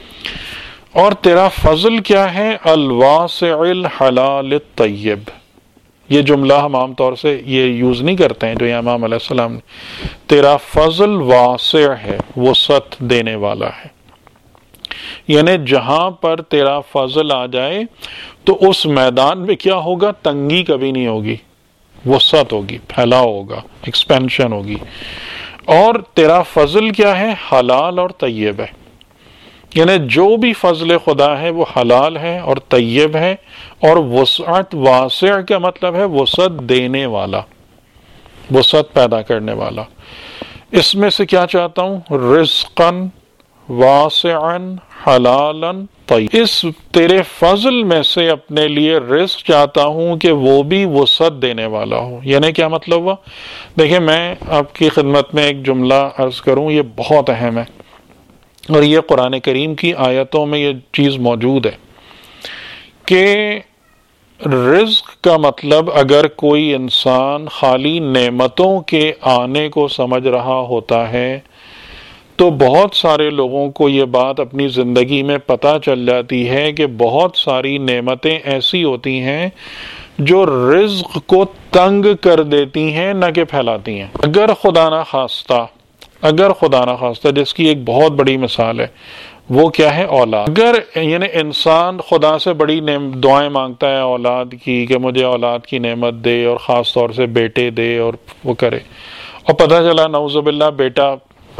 [SPEAKER 1] اور تیرا فضل کیا ہے؟ الواسع الحلال الطیب. یہ جملہ ہم عام طور سے یہ یوز نہیں کرتے ہیں جو یہ امام علیہ السلام نے. تیرا فضل واسع ہے، وسعت دینے والا ہے. یعنی جہاں پر تیرا فضل آ جائے تو اس میدان میں کیا ہوگا؟ تنگی کبھی نہیں ہوگی، وسعت ہوگی، پھیلاؤ ہوگا، ایکسپینشن ہوگی. اور تیرا فضل کیا ہے؟ حلال اور طیب ہے. یعنی جو بھی فضل خدا ہے وہ حلال ہے اور طیب ہے. اور وسعت، واسع کا مطلب ہے وسعت دینے والا، وسعت پیدا کرنے والا. اس میں سے کیا چاہتا ہوں؟ رزقاً واسعاً حلالً طیب. اس تیرے فضل میں سے اپنے لیے رزق چاہتا ہوں کہ وہ بھی وسعت دینے والا ہو. یعنی کیا مطلب ہوا؟ دیکھیں میں آپ کی خدمت میں ایک جملہ عرض کروں، یہ بہت اہم ہے اور یہ قرآن کریم کی آیتوں میں یہ چیز موجود ہے کہ رزق کا مطلب اگر کوئی انسان خالی نعمتوں کے آنے کو سمجھ رہا ہوتا ہے تو بہت سارے لوگوں کو یہ بات اپنی زندگی میں پتہ چل جاتی ہے کہ بہت ساری نعمتیں ایسی ہوتی ہیں جو رزق کو تنگ کر دیتی ہیں نہ کہ پھیلاتی ہیں. اگر خدا نہ خواستہ اگر خدا نہ خواستہ جس کی ایک بہت بڑی مثال ہے وہ کیا ہے؟ اولاد. اگر یعنی انسان خدا سے بڑی دعائیں مانگتا ہے اولاد کی کہ مجھے اولاد کی نعمت دے اور خاص طور سے بیٹے دے اور وہ کرے، اور پتہ چلا نعوذ باللہ بیٹا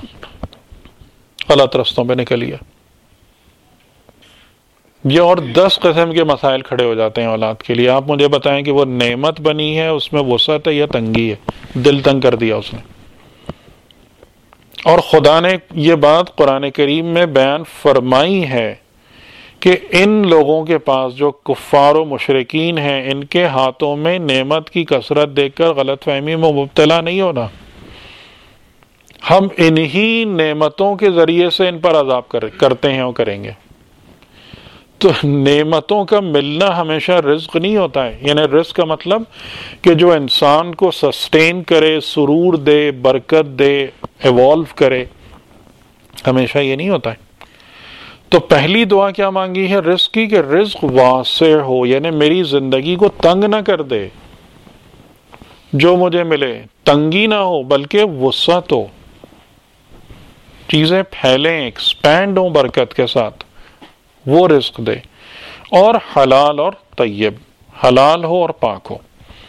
[SPEAKER 1] غلط رستوں پہ نکل گیا، یہ اور دس قسم کے مسائل کھڑے ہو جاتے ہیں اولاد کے لیے. آپ مجھے بتائیں کہ وہ نعمت بنی ہے، اس میں وسعت ہے یا تنگی ہے؟ دل تنگ کر دیا اس نے. اور خدا نے یہ بات قرآن کریم میں بیان فرمائی ہے کہ ان لوگوں کے پاس جو کفار و مشرکین ہیں ان کے ہاتھوں میں نعمت کی کثرت دیکھ کر غلط فہمی میں مبتلا نہیں ہونا. ہم انہی نعمتوں کے ذریعے سے ان پر عذاب کر کرتے ہیں اور کریں گے. تو نعمتوں کا ملنا ہمیشہ رزق نہیں ہوتا ہے. یعنی رزق کا مطلب کہ جو انسان کو سسٹین کرے، سرور دے، برکت دے، ایوالو کرے، ہمیشہ یہ نہیں ہوتا ہے. تو پہلی دعا کیا مانگی ہے رزق کی؟ کہ رزق واسع ہو، یعنی میری زندگی کو تنگ نہ کر دے. جو مجھے ملے تنگی نہ ہو بلکہ وسعت ہو، چیزیں پھیلیں، ایکسپینڈ ہوں برکت کے ساتھ، وہ رزق دے. اور حلال اور طیب، حلال ہو اور پاک ہو.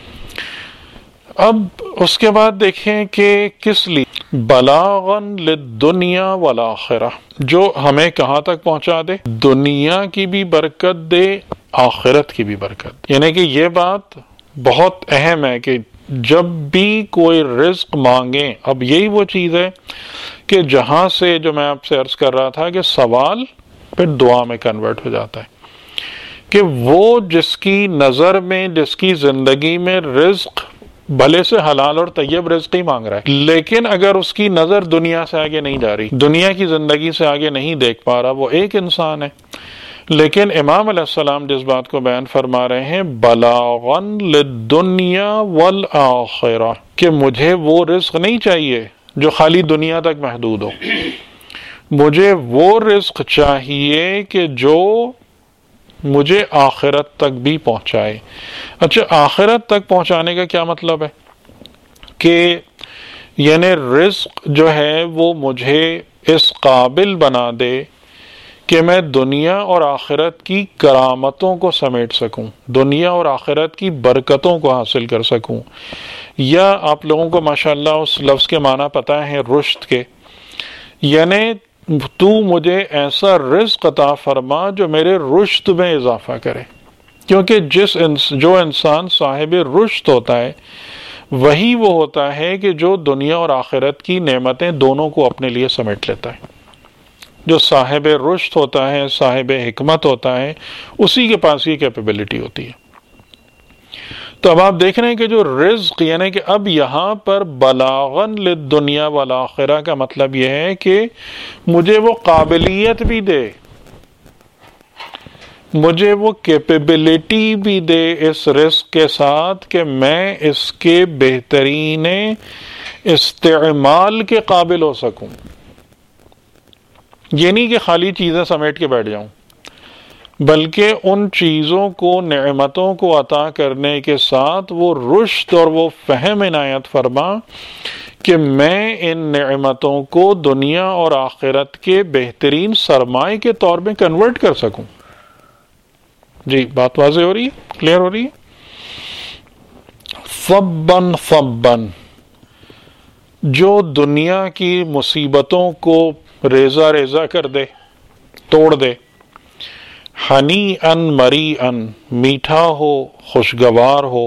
[SPEAKER 1] اب اس کے بعد دیکھیں کہ کس لیے؟ بلاغاً للدنیا والآخرہ، جو ہمیں کہاں تک پہنچا دے؟ دنیا کی بھی برکت دے، آخرت کی بھی برکت. یعنی کہ یہ بات بہت اہم ہے کہ جب بھی کوئی رزق مانگیں، اب یہی وہ چیز ہے کہ جہاں سے جو میں آپ سے عرض کر رہا تھا کہ سوال پھر دعا میں کنورٹ ہو جاتا ہے، کہ وہ جس کی نظر میں، جس کی زندگی میں رزق بھلے سے حلال اور طیب رزق ہی مانگ رہا ہے، لیکن اگر اس کی نظر دنیا سے آگے نہیں جا رہی، دنیا کی زندگی سے آگے نہیں دیکھ پا رہا، وہ ایک انسان ہے. لیکن امام علیہ السلام جس بات کو بیان فرما رہے ہیں بلاغاً للدنیا والآخرہ، کہ مجھے وہ رزق نہیں چاہیے جو خالی دنیا تک محدود ہو، مجھے وہ رزق چاہیے کہ جو مجھے آخرت تک بھی پہنچائے. اچھا، آخرت تک پہنچانے کا کیا مطلب ہے؟ کہ یعنی رزق جو ہے وہ مجھے اس قابل بنا دے کہ میں دنیا اور آخرت کی کرامتوں کو سمیٹ سکوں، دنیا اور آخرت کی برکتوں کو حاصل کر سکوں. یا آپ لوگوں کو ماشاءاللہ اس لفظ کے معنی پتہ ہے رشد کے، یعنی تو مجھے ایسا رزق عطا فرما جو میرے رشد میں اضافہ کرے. کیونکہ جس انس جو انسان صاحب رشد ہوتا ہے وہی وہ ہوتا ہے کہ جو دنیا اور آخرت کی نعمتیں دونوں کو اپنے لیے سمیٹ لیتا ہے. جو صاحب رشد ہوتا ہے، صاحب حکمت ہوتا ہے، اسی کے پاس یہ کیپیبلٹی ہوتی ہے. تو اب آپ دیکھ رہے ہیں کہ جو رزق، یعنی کہ اب یہاں پر بلاغاً للدنیا والآخرہ کا مطلب یہ ہے کہ مجھے وہ قابلیت بھی دے، مجھے وہ کیپیبلٹی بھی دے اس رزق کے ساتھ کہ میں اس کے بہترین استعمال کے قابل ہو سکوں. یہ نہیں کہ خالی چیزیں سمیٹ کے بیٹھ جاؤں، بلکہ ان چیزوں کو، نعمتوں کو عطا کرنے کے ساتھ وہ رشد اور وہ فہم عنایت فرما کہ میں ان نعمتوں کو دنیا اور آخرت کے بہترین سرمائے کے طور میں کنورٹ کر سکوں. جی بات واضح ہو رہی ہے، کلیئر ہو رہی ہے؟ فبن فبن، جو دنیا کی مصیبتوں کو ریزہ ریزہ کر دے، توڑ دے. ہنی ان مری ان، میٹھا ہو، خوشگوار ہو.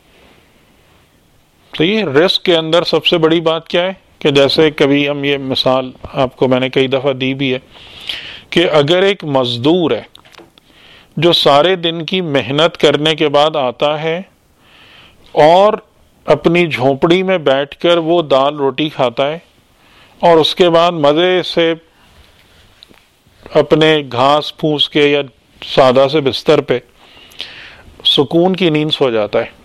[SPEAKER 1] تو یہ رزق کے اندر سب سے بڑی بات کیا ہے کہ جیسے کبھی ہم یہ مثال آپ کو میں نے کئی دفعہ دی بھی ہے کہ اگر ایک مزدور ہے جو سارے دن کی محنت کرنے کے بعد آتا ہے اور اپنی جھونپڑی میں بیٹھ کر وہ دال روٹی کھاتا ہے اور اس کے بعد مزے سے اپنے گھاس پھوس کے یا سادہ سے بستر پہ سکون کی نیند سو جاتا ہے،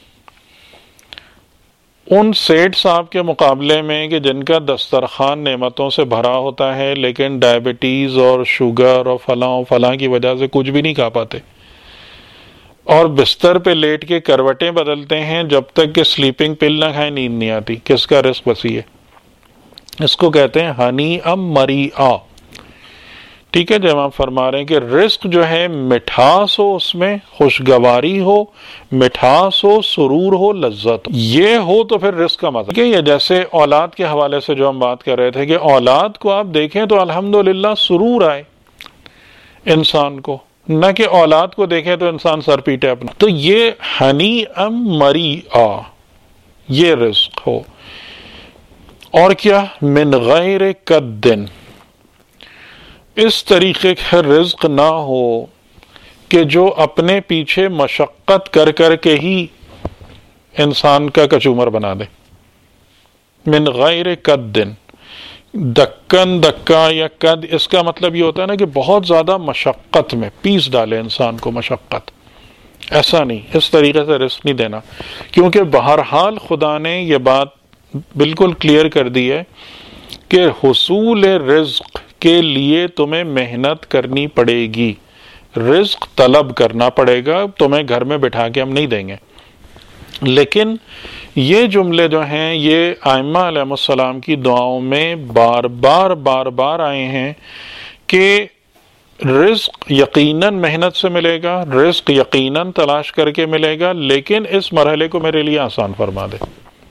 [SPEAKER 1] ان سیٹھ صاحب کے مقابلے میں کہ جن کا دسترخوان نعمتوں سے بھرا ہوتا ہے لیکن ڈائبٹیز اور شوگر اور فلاں فلاں کی وجہ سے کچھ بھی نہیں کھا پاتے اور بستر پہ لیٹ کے کروٹیں بدلتے ہیں جب تک کہ سلیپنگ پل نہ کھائیں نیند نہیں آتی. کس کا رزق وسیع ہے؟ اس کو کہتے ہیں ہنی ام مری آ. ٹھیک ہے، جب آپ فرما رہے ہیں کہ رزق جو ہے مٹھاس ہو، اس میں خوشگواری ہو، مٹھاس ہو، سرور ہو، لذت ہو، یہ ہو تو پھر رزق کا مطلب. یہ جیسے اولاد کے حوالے سے جو ہم بات کر رہے تھے کہ اولاد کو آپ دیکھیں تو الحمدللہ سرور آئے انسان کو، نہ کہ اولاد کو دیکھیں تو انسان سر پیٹے اپنا. تو یہ ہنی ام مری آ، یہ رزق ہو. اور کیا؟ من غیر قدن، اس طریقے کا رزق نہ ہو کہ جو اپنے پیچھے مشقت کر کر کے ہی انسان کا کچومر بنا دے. من غیر قد، دکن دکا یا قد، اس کا مطلب یہ ہوتا ہے نا کہ بہت زیادہ مشقت میں پیس ڈالے انسان کو مشقت. ایسا نہیں، اس طریقے سے رزق نہیں دینا، کیونکہ بہرحال خدا نے یہ بات بالکل کلیئر کر دی ہے کہ حصول رزق کے لیے تمہیں محنت کرنی پڑے گی، رزق طلب کرنا پڑے گا، تمہیں گھر میں بٹھا کے ہم نہیں دیں گے. لیکن یہ جملے جو ہیں یہ ائمہ علیہ السلام کی دعاؤں میں بار بار بار بار آئے ہیں کہ رزق یقیناً محنت سے ملے گا، رزق یقیناً تلاش کر کے ملے گا، لیکن اس مرحلے کو میرے لیے آسان فرما دے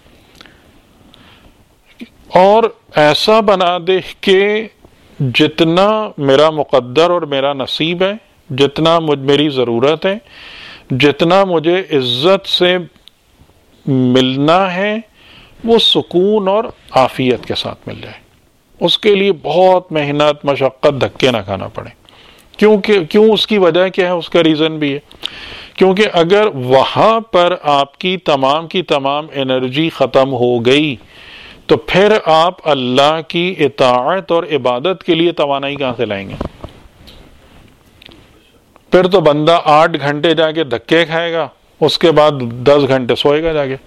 [SPEAKER 1] اور ایسا بنا دے کہ جتنا میرا مقدر اور میرا نصیب ہے، جتنا مجھ میری ضرورت ہے، جتنا مجھے عزت سے ملنا ہے، وہ سکون اور عافیت کے ساتھ مل جائے. اس کے لیے بہت محنت مشقت دھکے نہ کھانا پڑے. کیونکہ کیوں اس کی وجہ کیا ہے؟ اس کا ریزن بھی ہے کیونکہ اگر وہاں پر آپ کی تمام کی تمام انرجی ختم ہو گئی تو پھر آپ اللہ کی اطاعت اور عبادت کے لیے توانائی کہاں سے لائیں گے؟ پھر تو بندہ آٹھ گھنٹے جا کے دھکے کھائے گا، اس کے بعد دس گھنٹے سوئے گا جا کے.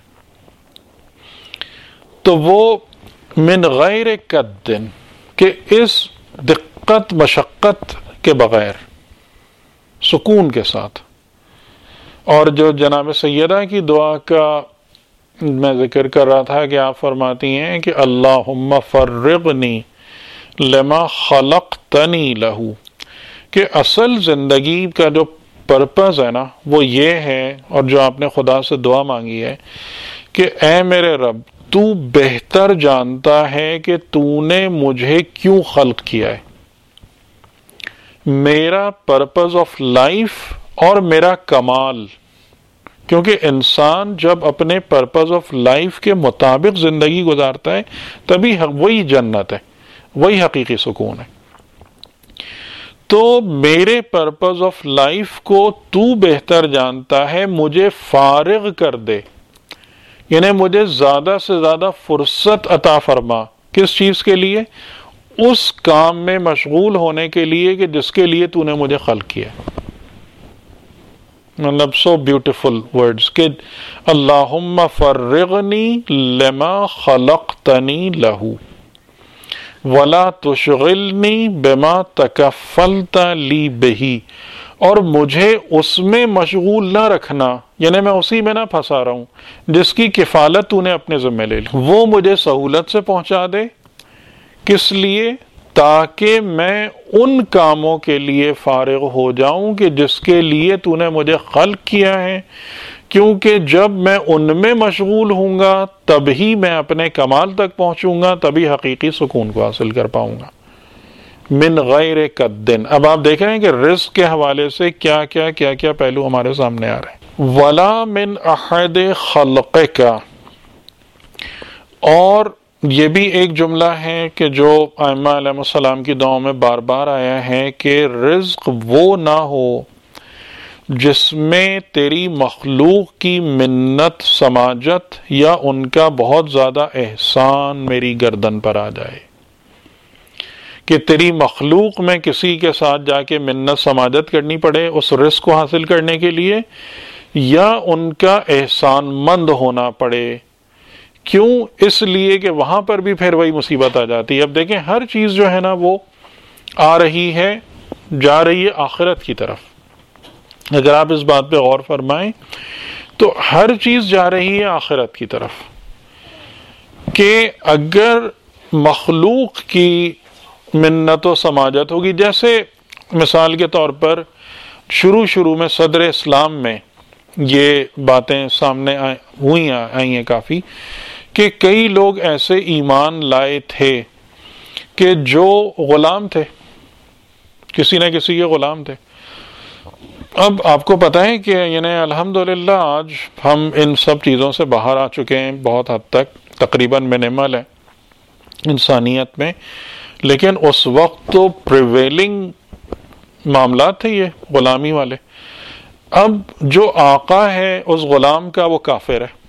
[SPEAKER 1] تو وہ من غیر قد، کہ اس دقت مشقت کے بغیر سکون کے ساتھ. اور جو جناب سیدہ کی دعا کا میں ذکر کر رہا تھا کہ آپ فرماتی ہیں کہ اللہم فرغنی لما خلقتنی لہو، کہ اصل زندگی کا جو پرپز ہے نا وہ یہ ہے، اور جو آپ نے خدا سے دعا مانگی ہے کہ اے میرے رب تو بہتر جانتا ہے کہ تو نے مجھے کیوں خلق کیا ہے، میرا پرپز آف لائف اور میرا کمال. کیونکہ انسان جب اپنے پرپز آف لائف کے مطابق زندگی گزارتا ہے تبھی وہی جنت ہے، وہی حقیقی سکون ہے. تو میرے پرپز آف لائف کو تو بہتر جانتا ہے، مجھے فارغ کر دے، یعنی مجھے زیادہ سے زیادہ فرصت عطا فرما. کس چیز کے لیے؟ اس کام میں مشغول ہونے کے لیے کہ جس کے لیے تو نے مجھے خلق کیا. مطلب سو بیوٹیفل ورڈز کہ اللہم فرغنی لما خلقتنی لہو ولا تشغلنی بما تکفلت لی بہی، اور مجھے اس میں مشغول نہ رکھنا، یعنی میں اسی میں نہ پھنسا رہا ہوں جس کی کفالت تو نے اپنے ذمہ لے لی. وہ مجھے سہولت سے پہنچا دے. کس لیے؟ تاکہ میں ان کاموں کے لیے فارغ ہو جاؤں کہ جس کے لیے تو نے مجھے خلق کیا ہے، کیونکہ جب میں ان میں مشغول ہوں گا تبھی میں اپنے کمال تک پہنچوں گا، تبھی حقیقی سکون کو حاصل کر پاؤں گا. من غیر قد. اب آپ دیکھ رہے ہیں کہ رزق کے حوالے سے کیا کیا کیا کیا پہلو ہمارے سامنے آ رہے ہیں. ولا من احد خلقک، اور یہ بھی ایک جملہ ہے کہ جو ائمہ علیہ السلام کی دعاؤں میں بار بار آیا ہے کہ رزق وہ نہ ہو جس میں تیری مخلوق کی منت سماجت یا ان کا بہت زیادہ احسان میری گردن پر آ جائے. کہ تیری مخلوق میں کسی کے ساتھ جا کے منت سماجت کرنی پڑے اس رزق کو حاصل کرنے کے لیے، یا ان کا احسان مند ہونا پڑے. کیوں؟ اس لیے کہ وہاں پر بھی پھر وہی مصیبت آ جاتی ہے. اب دیکھیں ہر چیز جو ہے نا وہ آ رہی ہے، جا رہی ہے آخرت کی طرف. اگر آپ اس بات پہ غور فرمائیں تو ہر چیز جا رہی ہے آخرت کی طرف. کہ اگر مخلوق کی منت و سماجت ہوگی، جیسے مثال کے طور پر شروع شروع میں صدر اسلام میں یہ باتیں سامنے ہوئی آئی ہیں کافی، کہ کئی لوگ ایسے ایمان لائے تھے کہ جو غلام تھے، کسی نہ کسی کے غلام تھے. اب آپ کو پتہ ہے کہ یعنی الحمدللہ آج ہم ان سب چیزوں سے باہر آ چکے ہیں بہت حد تک، تقریباً منمل ہے انسانیت میں. لیکن اس وقت تو پریویلنگ معاملات تھے یہ غلامی والے. اب جو آقا ہے اس غلام کا وہ کافر ہے.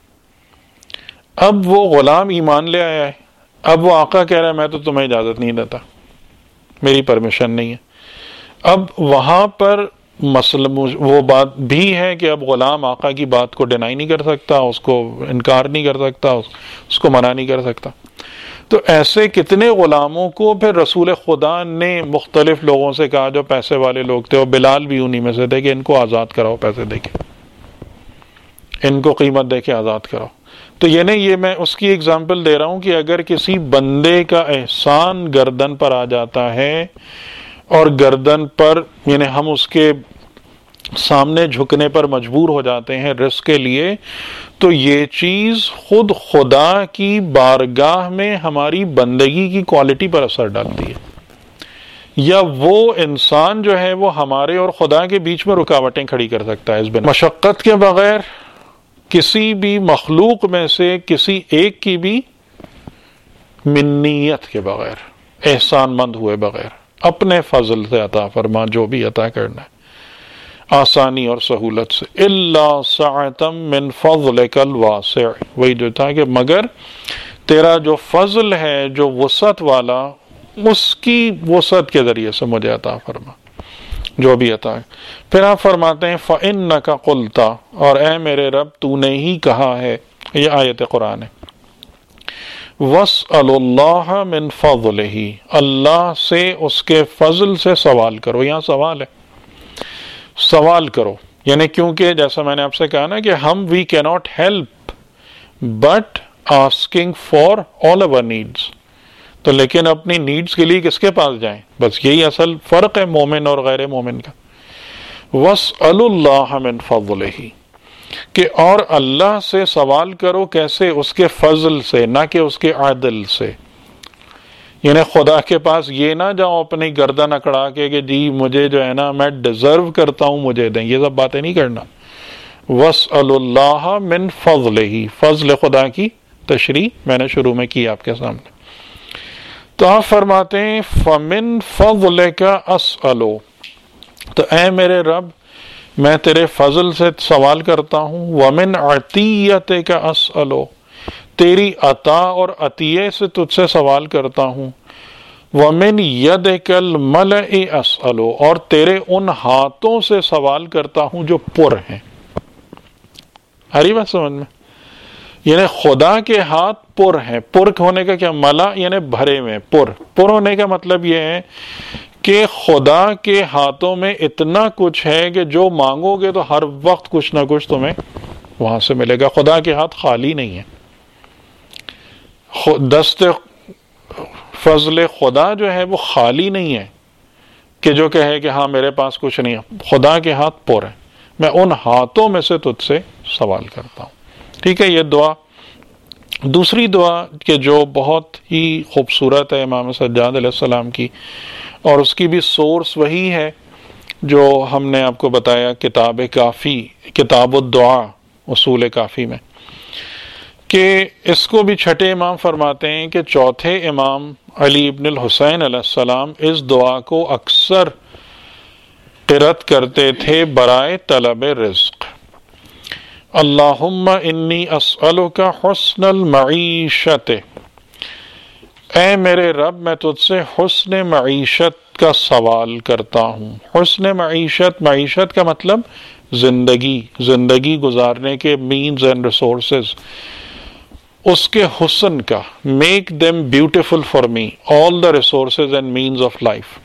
[SPEAKER 1] اب وہ غلام ایمان لے آیا ہے. اب وہ آقا کہہ رہا ہے میں تو تمہیں اجازت نہیں دیتا, میری پرمیشن نہیں ہے. اب وہاں پر مسئلہ وہ بات بھی ہے کہ اب غلام آقا کی بات کو ڈینائی نہیں کر سکتا, اس کو انکار نہیں کر سکتا, اس کو منع نہیں کر سکتا. تو ایسے کتنے غلاموں کو پھر رسول خدا نے مختلف لوگوں سے کہا جو پیسے والے لوگ تھے, اور بلال بھی انہی میں سے تھے, کہ ان کو آزاد کراؤ, پیسے دے کے ان کو قیمت دے کے آزاد کراؤ. تو یہ نہیں, یہ میں اس کی اگزامپل دے رہا ہوں کہ اگر کسی بندے کا احسان گردن پر آ جاتا ہے اور گردن پر یعنی ہم اس کے سامنے جھکنے پر مجبور ہو جاتے ہیں رزق کے لیے, تو یہ چیز خود خدا کی بارگاہ میں ہماری بندگی کی کوالٹی پر اثر ڈالتی ہے. یا وہ انسان جو ہے وہ ہمارے اور خدا کے بیچ میں رکاوٹیں کھڑی کر سکتا ہے. اس بنا مشقت کے بغیر کسی بھی مخلوق میں سے کسی ایک کی بھی منیت کے بغیر, احسان مند ہوئے بغیر, اپنے فضل سے عطا فرما جو بھی عطا کرنا ہے آسانی اور سہولت سے. الا سعۃ من فضلک الواسع, وہی جو تھا کہ مگر تیرا جو فضل ہے جو وسعت والا, اس کی وسعت کے ذریعے سے مجھے عطا فرما جو بھی عطا ہے. پھر آپ فرماتے ہیں فإنک قلت, اور اے میرے رب تو نے ہی کہا ہے, یہ آیت قرآن ہے, واسأل اللہ من فضلہ, اللہ سے اس کے فضل سے سوال کرو. یہاں سوال ہے, سوال کرو, یعنی کیونکہ جیسا میں نے آپ سے کہا نا کہ ہم we can not help but asking for all our needs, تو لیکن اپنی نیڈس کے لیے کس کے پاس جائیں؟ بس یہی اصل فرق ہے مومن اور غیر مومن کا. واسأل اللہ من فضلہ, کہ اور اللہ سے سوال کرو کیسے؟ اس کے فضل سے, نہ کہ اس کے عدل سے. یعنی خدا کے پاس یہ نہ جاؤ اپنی گردن اکڑا کے کہ جی مجھے جو ہے نا میں ڈیزرو کرتا ہوں مجھے دیں, یہ سب باتیں نہیں کرنا. واسأل اللہ من فضلہ, فضل خدا کی تشریح میں نے شروع میں کی آپ کے سامنے. تو آپ فرماتے ہیں فمن فضلک اسأل, تو اے میرے رب میں تیرے فضل سے سوال کرتا ہوں. ومن عطیتک اسأل, تیری عطا اور عطیے سے تجھ سے سوال کرتا ہوں. ومن یدک الملأ اسأل, اور تیرے ان ہاتھوں سے سوال کرتا ہوں جو پر ہیں. آ رہی بات سمجھ میں؟ یعنی خدا کے ہاتھ پر ہیں. پر ہونے کا کیا ملا, یعنی بھرے میں. پر پر ہونے کا مطلب یہ ہے کہ خدا کے ہاتھوں میں اتنا کچھ ہے کہ جو مانگو گے تو ہر وقت کچھ نہ کچھ تمہیں وہاں سے ملے گا. خدا کے ہاتھ خالی نہیں ہے. دست فضل خدا جو ہے وہ خالی نہیں ہے کہ جو کہے کہ ہاں میرے پاس کچھ نہیں ہے. خدا کے ہاتھ پر ہیں. میں ان ہاتھوں میں سے تجھ سے سوال کرتا ہوں. ٹھیک ہے, یہ دعا. دوسری دعا کہ جو بہت ہی خوبصورت ہے امام سجاد علیہ السلام کی, اور اس کی بھی سورس وہی ہے جو ہم نے آپ کو بتایا کتاب کافی, کتاب الدعا اصول کافی میں, کہ اس کو بھی چھٹے امام فرماتے ہیں کہ چوتھے امام علی ابن الحسین علیہ السلام اس دعا کو اکثر قرأت کرتے تھے برائے طلب رزق. اللہم انی اسألک حسن المعیشت, اے میرے رب میں تجھ سے حسن معیشت کا سوال کرتا ہوں. حسن معیشت, معیشت کا مطلب زندگی, زندگی گزارنے کے مینز اینڈ ریسورسز, اس کے حسن کا. Make them beautiful for me all the resources and means of life.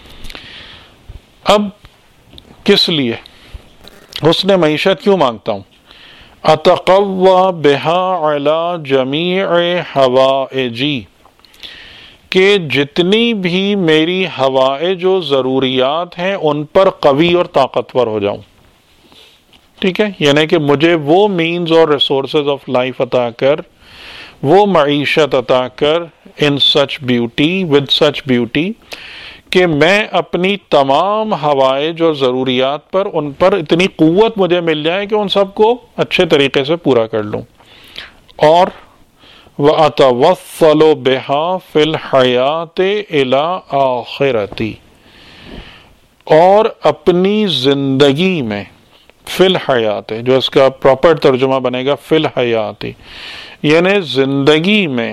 [SPEAKER 1] اب کس لیے حسن معیشت کیوں مانگتا ہوں؟ اتقوی بہا علی جمیع حوائجی, کہ جتنی بھی میری حوائج و ضروریات ہیں ان پر قوی اور طاقتور ہو جاؤں. ٹھیک ہے, یعنی کہ مجھے وہ مینز اور ریسورسز آف لائف عطا کر, وہ معیشت عطا کر, in such beauty, with such beauty, کہ میں اپنی تمام حوائج اور ضروریات پر, ان پر اتنی قوت مجھے مل جائے کہ ان سب کو اچھے طریقے سے پورا کر لوں. اور وَأَتَوَصَّلُ بِهَا فِي الْحَيَاةِ إِلَىٰ آخِرَتِي، اور اپنی زندگی میں، فی الحیات، جو اس کا پراپر ترجمہ بنے گا فی الحیات، یعنی زندگی میں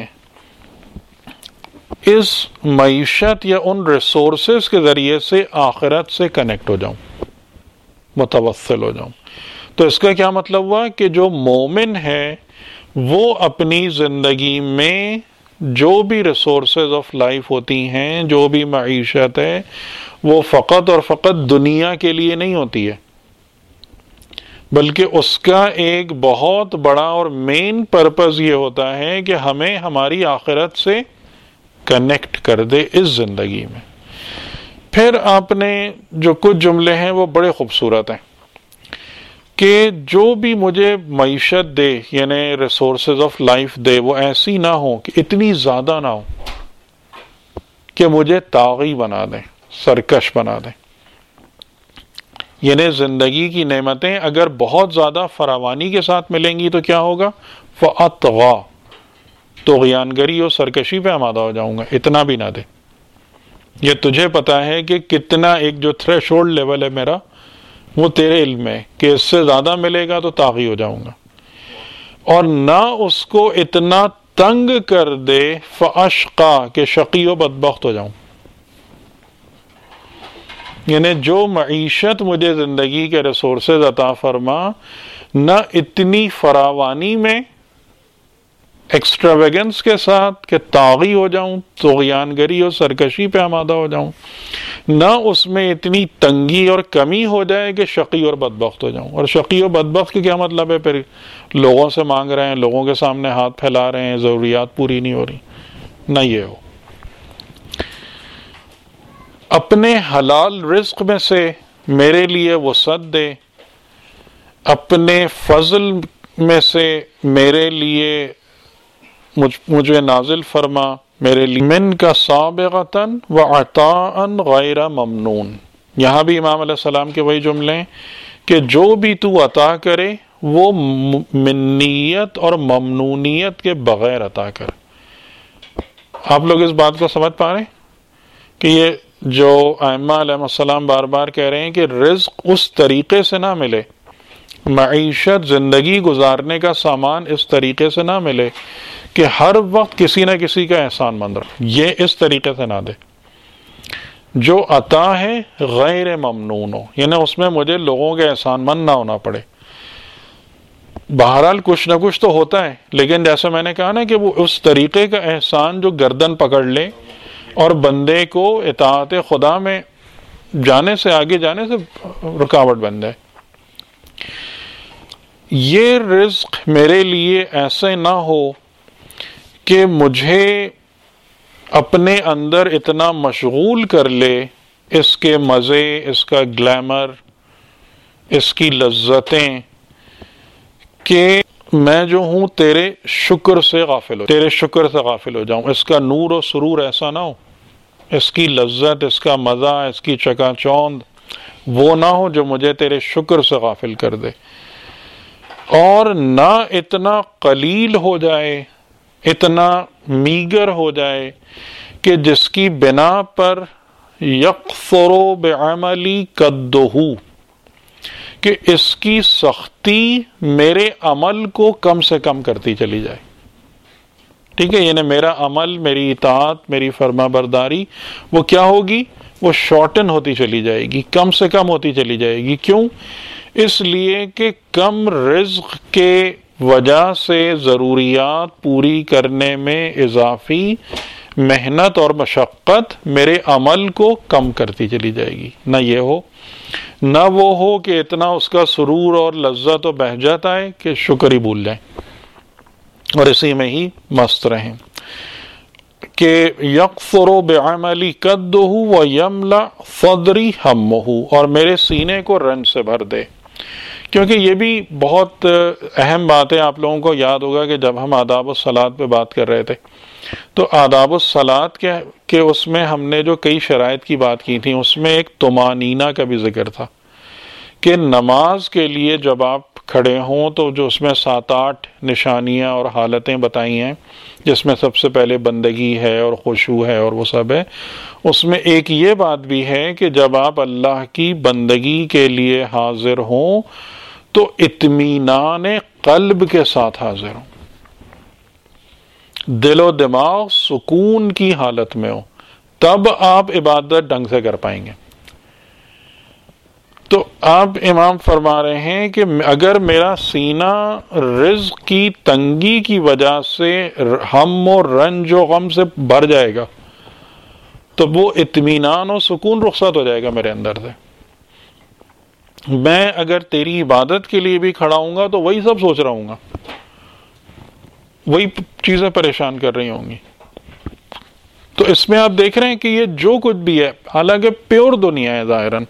[SPEAKER 1] اس معیشت یا ان ریسورسز کے ذریعے سے آخرت سے کنیکٹ ہو جاؤں، متوصل ہو جاؤں۔ تو اس کا کیا مطلب ہوا کہ جو مومن ہے وہ اپنی زندگی میں جو بھی ریسورسز آف لائف ہوتی ہیں، جو بھی معیشت ہے، وہ فقط اور فقط دنیا کے لیے نہیں ہوتی ہے، بلکہ اس کا ایک بہت بڑا اور مین پرپز یہ ہوتا ہے کہ ہمیں ہماری آخرت سے کنیکٹ کر دے اس زندگی میں۔ پھر آپ نے جو کچھ جملے ہیں وہ بڑے خوبصورت ہیں کہ جو بھی مجھے معیشت دے، یعنی ریسورسز آف لائف دے، وہ ایسی نہ ہو کہ اتنی زیادہ نہ ہو کہ مجھے طاغی بنا دیں، سرکش بنا دیں۔ یعنی زندگی کی نعمتیں اگر بہت زیادہ فراوانی کے ساتھ ملیں گی تو کیا ہوگا؟ فَأَطْغَى، طغیان گری اور سرکشی پہ آمادہ ہو جاؤں گا۔ اتنا بھی نہ دے، یہ تجھے پتا ہے کہ کتنا ایک جو تھریش ہولڈ لیول ہے میرا، وہ تیرے علم ہے کہ اس سے زیادہ ملے گا تو طاغی ہو جاؤں گا، اور نہ اس کو اتنا تنگ کر دے فَأَشْقَى، کہ شقی و بدبخت ہو جاؤں۔ یعنی جو معیشت مجھے زندگی کے ریسورسز عطا فرما، نہ اتنی فراوانی میں ایکسٹراویگنس کے ساتھ کہ طاغی ہو جاؤں، طغیان گری اور سرکشی پہ آمادہ ہو جاؤں، نہ اس میں اتنی تنگی اور کمی ہو جائے کہ شقی اور بدبخت ہو جاؤں۔ اور شقی اور بدبخت کا کیا مطلب ہے؟ پھر لوگوں سے مانگ رہے ہیں، لوگوں کے سامنے ہاتھ پھیلا رہے ہیں، ضروریات پوری نہیں ہو رہی، نہ یہ ہو۔ اپنے حلال رزق میں سے میرے لیے وسعت دے، اپنے فضل میں سے میرے لیے مجھے نازل فرما، میرے لیے من کا سابغتاً وعطاءً غیر ممنون۔ یہاں بھی امام علیہ السلام کے وہی جملے ہیں کہ جو بھی تو عطا کرے وہ منیت اور ممنونیت کے بغیر عطا کر۔ آپ لوگ اس بات کو سمجھ پا رہے ہیں کہ یہ جو ائمہ علیہ السلام بار بار کہہ رہے ہیں کہ رزق اس طریقے سے نہ ملے، معیشت، زندگی گزارنے کا سامان اس طریقے سے نہ ملے کہ ہر وقت کسی نہ کسی کا احسان مند رہو، یہ اس طریقے سے نہ دے۔ جو عطا ہے غیر ممنون ہو، یعنی اس میں مجھے لوگوں کے احسان مند نہ ہونا پڑے۔ بہرحال کچھ نہ کچھ تو ہوتا ہے، لیکن جیسے میں نے کہا نا کہ وہ اس طریقے کا احسان جو گردن پکڑ لے اور بندے کو اطاعت خدا میں جانے سے، آگے جانے سے رکاوٹ بن جائے۔ یہ رزق میرے لیے ایسے نہ ہو کہ مجھے اپنے اندر اتنا مشغول کر لے، اس کے مزے، اس کا گلیمر، اس کی لذتیں، کہ میں جو ہوں تیرے شکر سے غافل ہو تیرے شکر سے غافل ہو جاؤں۔ اس کا نور و سرور ایسا نہ ہو، اس کی لذت، اس کا مزہ، اس کی چکا چوند وہ نہ ہو جو مجھے تیرے شکر سے غافل کر دے، اور نہ اتنا قلیل ہو جائے، اتنا میگر ہو جائے کہ جس کی بنا پر یقصر بعملی قدہ، کہ اس کی سختی میرے عمل کو کم سے کم کرتی چلی جائے۔ ٹھیک ہے، یعنی میرا عمل، میری اطاعت، میری فرما برداری وہ کیا ہوگی؟ وہ شارٹن ہوتی چلی جائے گی، کم سے کم ہوتی چلی جائے گی۔ کیوں؟ اس لیے کہ کم رزق کے وجہ سے ضروریات پوری کرنے میں اضافی محنت اور مشقت میرے عمل کو کم کرتی چلی جائے گی۔ نہ یہ ہو، نہ وہ ہو کہ اتنا اس کا سرور اور لذت و بہجت آئے کہ شکر ہی بھول جائیں اور اسی میں ہی مست رہیں۔ کہ یقصر بعملی قدہ ویملأ صدری ہمہ، اور میرے سینے کو رنج سے بھر دے۔ کیونکہ یہ بھی بہت اہم بات ہے، آپ لوگوں کو یاد ہوگا کہ جب ہم آداب الصلاۃ پہ بات کر رہے تھے تو آداب الصلاۃ کے کہ اس میں ہم نے جو کئی شرائط کی بات کی تھی، اس میں ایک طمانینہ کا بھی ذکر تھا کہ نماز کے لیے جب آپ کھڑے ہوں تو جو اس میں سات آٹھ نشانیاں اور حالتیں بتائی ہیں، جس میں سب سے پہلے بندگی ہے اور خشوع ہے اور وہ سب ہے، اس میں ایک یہ بات بھی ہے کہ جب آپ اللہ کی بندگی کے لیے حاضر ہوں تو اطمینان قلب کے ساتھ حاضر ہوں، دل و دماغ سکون کی حالت میں ہو، تب آپ عبادت ڈھنگ سے کر پائیں گے۔ تو آپ امام فرما رہے ہیں کہ اگر میرا سینہ رزق کی تنگی کی وجہ سے ہم و رنج و غم سے بھر جائے گا تو وہ اطمینان و سکون رخصت ہو جائے گا میرے اندر سے۔ میں اگر تیری عبادت کے لیے بھی کھڑا ہوں گا تو وہی سب سوچ رہا ہوں گا، وہی چیزیں پریشان کر رہی ہوں گی۔ تو اس میں آپ دیکھ رہے ہیں کہ یہ جو کچھ بھی ہے، حالانکہ پیور دنیا ہے ظاہراً،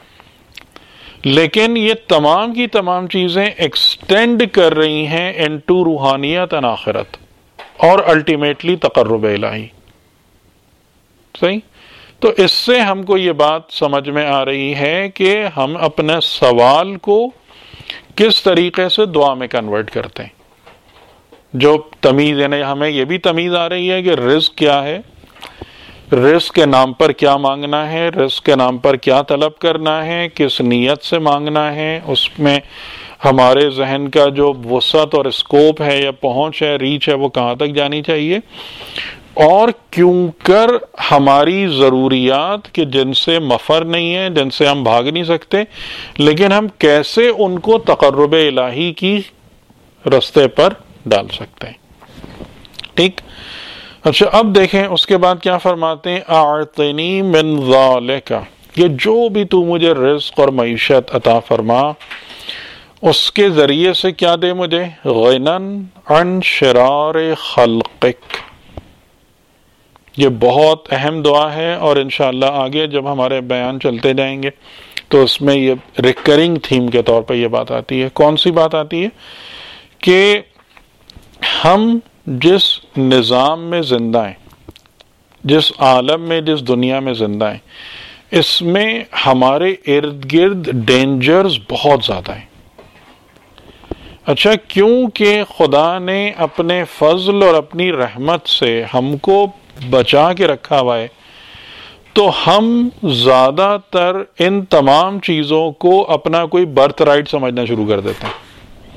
[SPEAKER 1] لیکن یہ تمام کی تمام چیزیں ایکسٹینڈ کر رہی ہیں انٹو روحانیت اور آخرت اور الٹیمیٹلی تقرب الہی۔ صحیح؟ تو اس سے ہم کو یہ بات سمجھ میں آ رہی ہے کہ ہم اپنے سوال کو کس طریقے سے دعا میں کنورٹ کرتے ہیں۔ جو تمیز، یعنی ہمیں یہ بھی تمیز آ رہی ہے کہ رزق کیا ہے، رزق کے نام پر کیا مانگنا ہے، رزق کے نام پر کیا طلب کرنا ہے، کس نیت سے مانگنا ہے، اس میں ہمارے ذہن کا جو وسعت اور اسکوپ ہے یا پہنچ ہے، ریچ ہے، وہ کہاں تک جانی چاہیے، اور کیوں کر ہماری ضروریات کہ جن سے مفر نہیں ہے، جن سے ہم بھاگ نہیں سکتے، لیکن ہم کیسے ان کو تقرب الہی کی رستے پر ڈال سکتے ہیں۔ ٹھیک؟ اچھا، اب دیکھیں اس کے بعد کیا فرماتے ہیں، اعطنی من ذالک، یہ جو بھی تو مجھے رزق اور معیشت عطا فرما اس کے ذریعے سے کیا دے مجھے، غنن عن شرار خلقک۔ یہ بہت اہم دعا ہے اور انشاءاللہ آگے جب ہمارے بیان چلتے جائیں گے تو اس میں یہ ریکرنگ تھیم کے طور پر یہ بات آتی ہے۔ کون سی بات آتی ہے؟ کہ ہم جس نظام میں زندہ ہیں، جس عالم میں، جس دنیا میں زندہ ہیں، اس میں ہمارے ارد گرد ڈینجرز بہت زیادہ ہیں۔ اچھا، کیونکہ خدا نے اپنے فضل اور اپنی رحمت سے ہم کو بچا کے رکھا ہوا ہے، تو ہم زیادہ تر ان تمام چیزوں کو اپنا کوئی برتھ رائٹ سمجھنا شروع کر دیتے ہیں،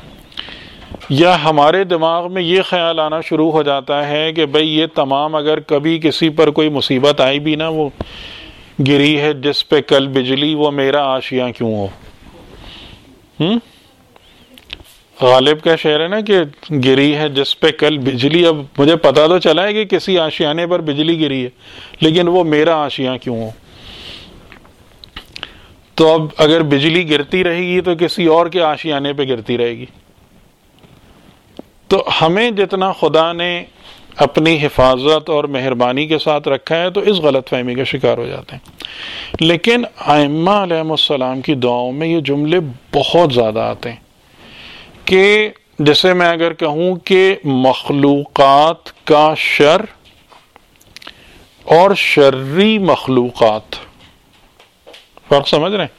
[SPEAKER 1] یا ہمارے دماغ میں یہ خیال آنا شروع ہو جاتا ہے کہ بھئی یہ تمام، اگر کبھی کسی پر کوئی مصیبت آئی بھی نا، وہ گری ہے جس پہ کل بجلی، وہ میرا آشیاں کیوں ہو۔ ہم غالب کا شعر ہے نا کہ گری ہے جس پہ کل بجلی، اب مجھے پتا تو چلا ہے کہ کسی آشیانے پر بجلی گری ہے، لیکن وہ میرا آشیاں کیوں ہو۔ تو اب اگر بجلی گرتی رہے گی تو کسی اور کے آشیانے پہ گرتی رہے گی۔ تو ہمیں جتنا خدا نے اپنی حفاظت اور مہربانی کے ساتھ رکھا ہے تو اس غلط فہمی کا شکار ہو جاتے ہیں۔ لیکن ائمہ علیہم السلام کی دعاؤں میں یہ جملے بہت زیادہ آتے ہیں کہ جیسے میں اگر کہوں کہ مخلوقات کا شر اور شرری مخلوقات، فرق سمجھ رہے ہیں؟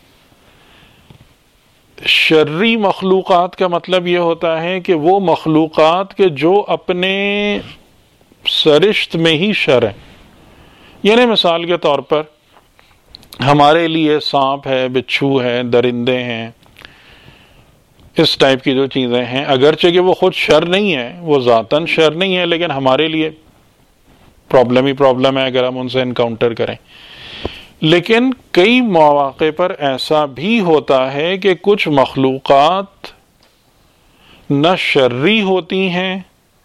[SPEAKER 1] شرری مخلوقات کا مطلب یہ ہوتا ہے کہ وہ مخلوقات کے جو اپنے سرشت میں ہی شر ہیں، یعنی مثال کے طور پر ہمارے لیے سانپ ہے، بچھو ہے، درندے ہیں، اس ٹائپ کی جو چیزیں ہیں، اگرچہ کہ وہ خود شر نہیں ہے، وہ ذاتاً شر نہیں ہے، لیکن ہمارے لیے پرابلم ہی پرابلم ہے اگر ہم ان سے انکاؤنٹر کریں۔ لیکن کئی مواقع پر ایسا بھی ہوتا ہے کہ کچھ مخلوقات نہ شرری ہوتی ہیں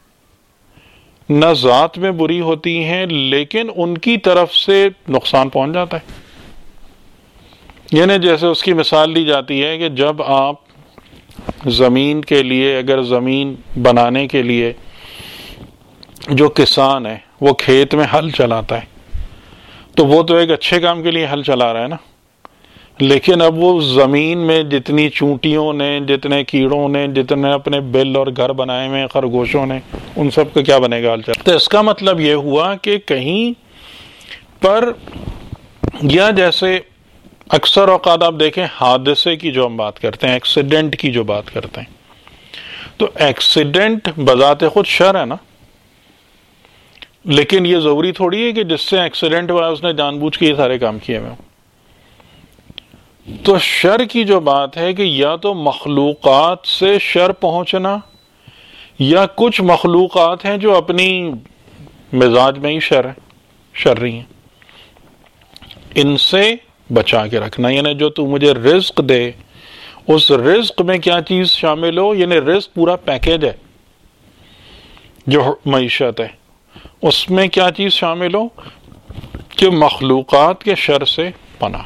[SPEAKER 1] نہ ذات میں بری ہوتی ہیں، لیکن ان کی طرف سے نقصان پہنچ جاتا ہے۔ یعنی جیسے اس کی مثال دی جاتی ہے کہ جب آپ زمین کے لیے، اگر زمین بنانے کے لیے جو کسان ہے وہ کھیت میں ہل چلاتا ہے تو وہ تو ایک اچھے کام کے لیے ہل چلا رہا ہے نا، لیکن اب وہ زمین میں جتنی چونٹیوں نے، جتنے کیڑوں نے، جتنے اپنے بل اور گھر بنائے ہوئے خرگوشوں نے، ان سب کا کیا بنے گا ہل چلا۔ تو اس کا مطلب یہ ہوا کہ کہیں پر، یا جیسے اکثر اوقات آپ دیکھیں حادثے کی جو ہم بات کرتے ہیں، ایکسیڈنٹ کی جو بات کرتے ہیں، تو ایکسیڈنٹ بذات خود شر ہے نا، لیکن یہ ضروری تھوڑی ہے کہ جس سے ایکسیڈنٹ ہوا ہے اس نے جان بوجھ کے یہ سارے کام کیے ہوئے. تو شر کی جو بات ہے کہ یا تو مخلوقات سے شر پہنچنا، یا کچھ مخلوقات ہیں جو اپنی مزاج میں ہی شر ہے، شرری ہیں، ان سے بچا کے رکھنا. یعنی جو تو مجھے رزق دے، اس رزق میں کیا چیز شامل ہو، یعنی رزق پورا پیکیج ہے جو معیشت ہے، اس میں کیا چیز شامل ہو کہ مخلوقات کے شر سے پناہ،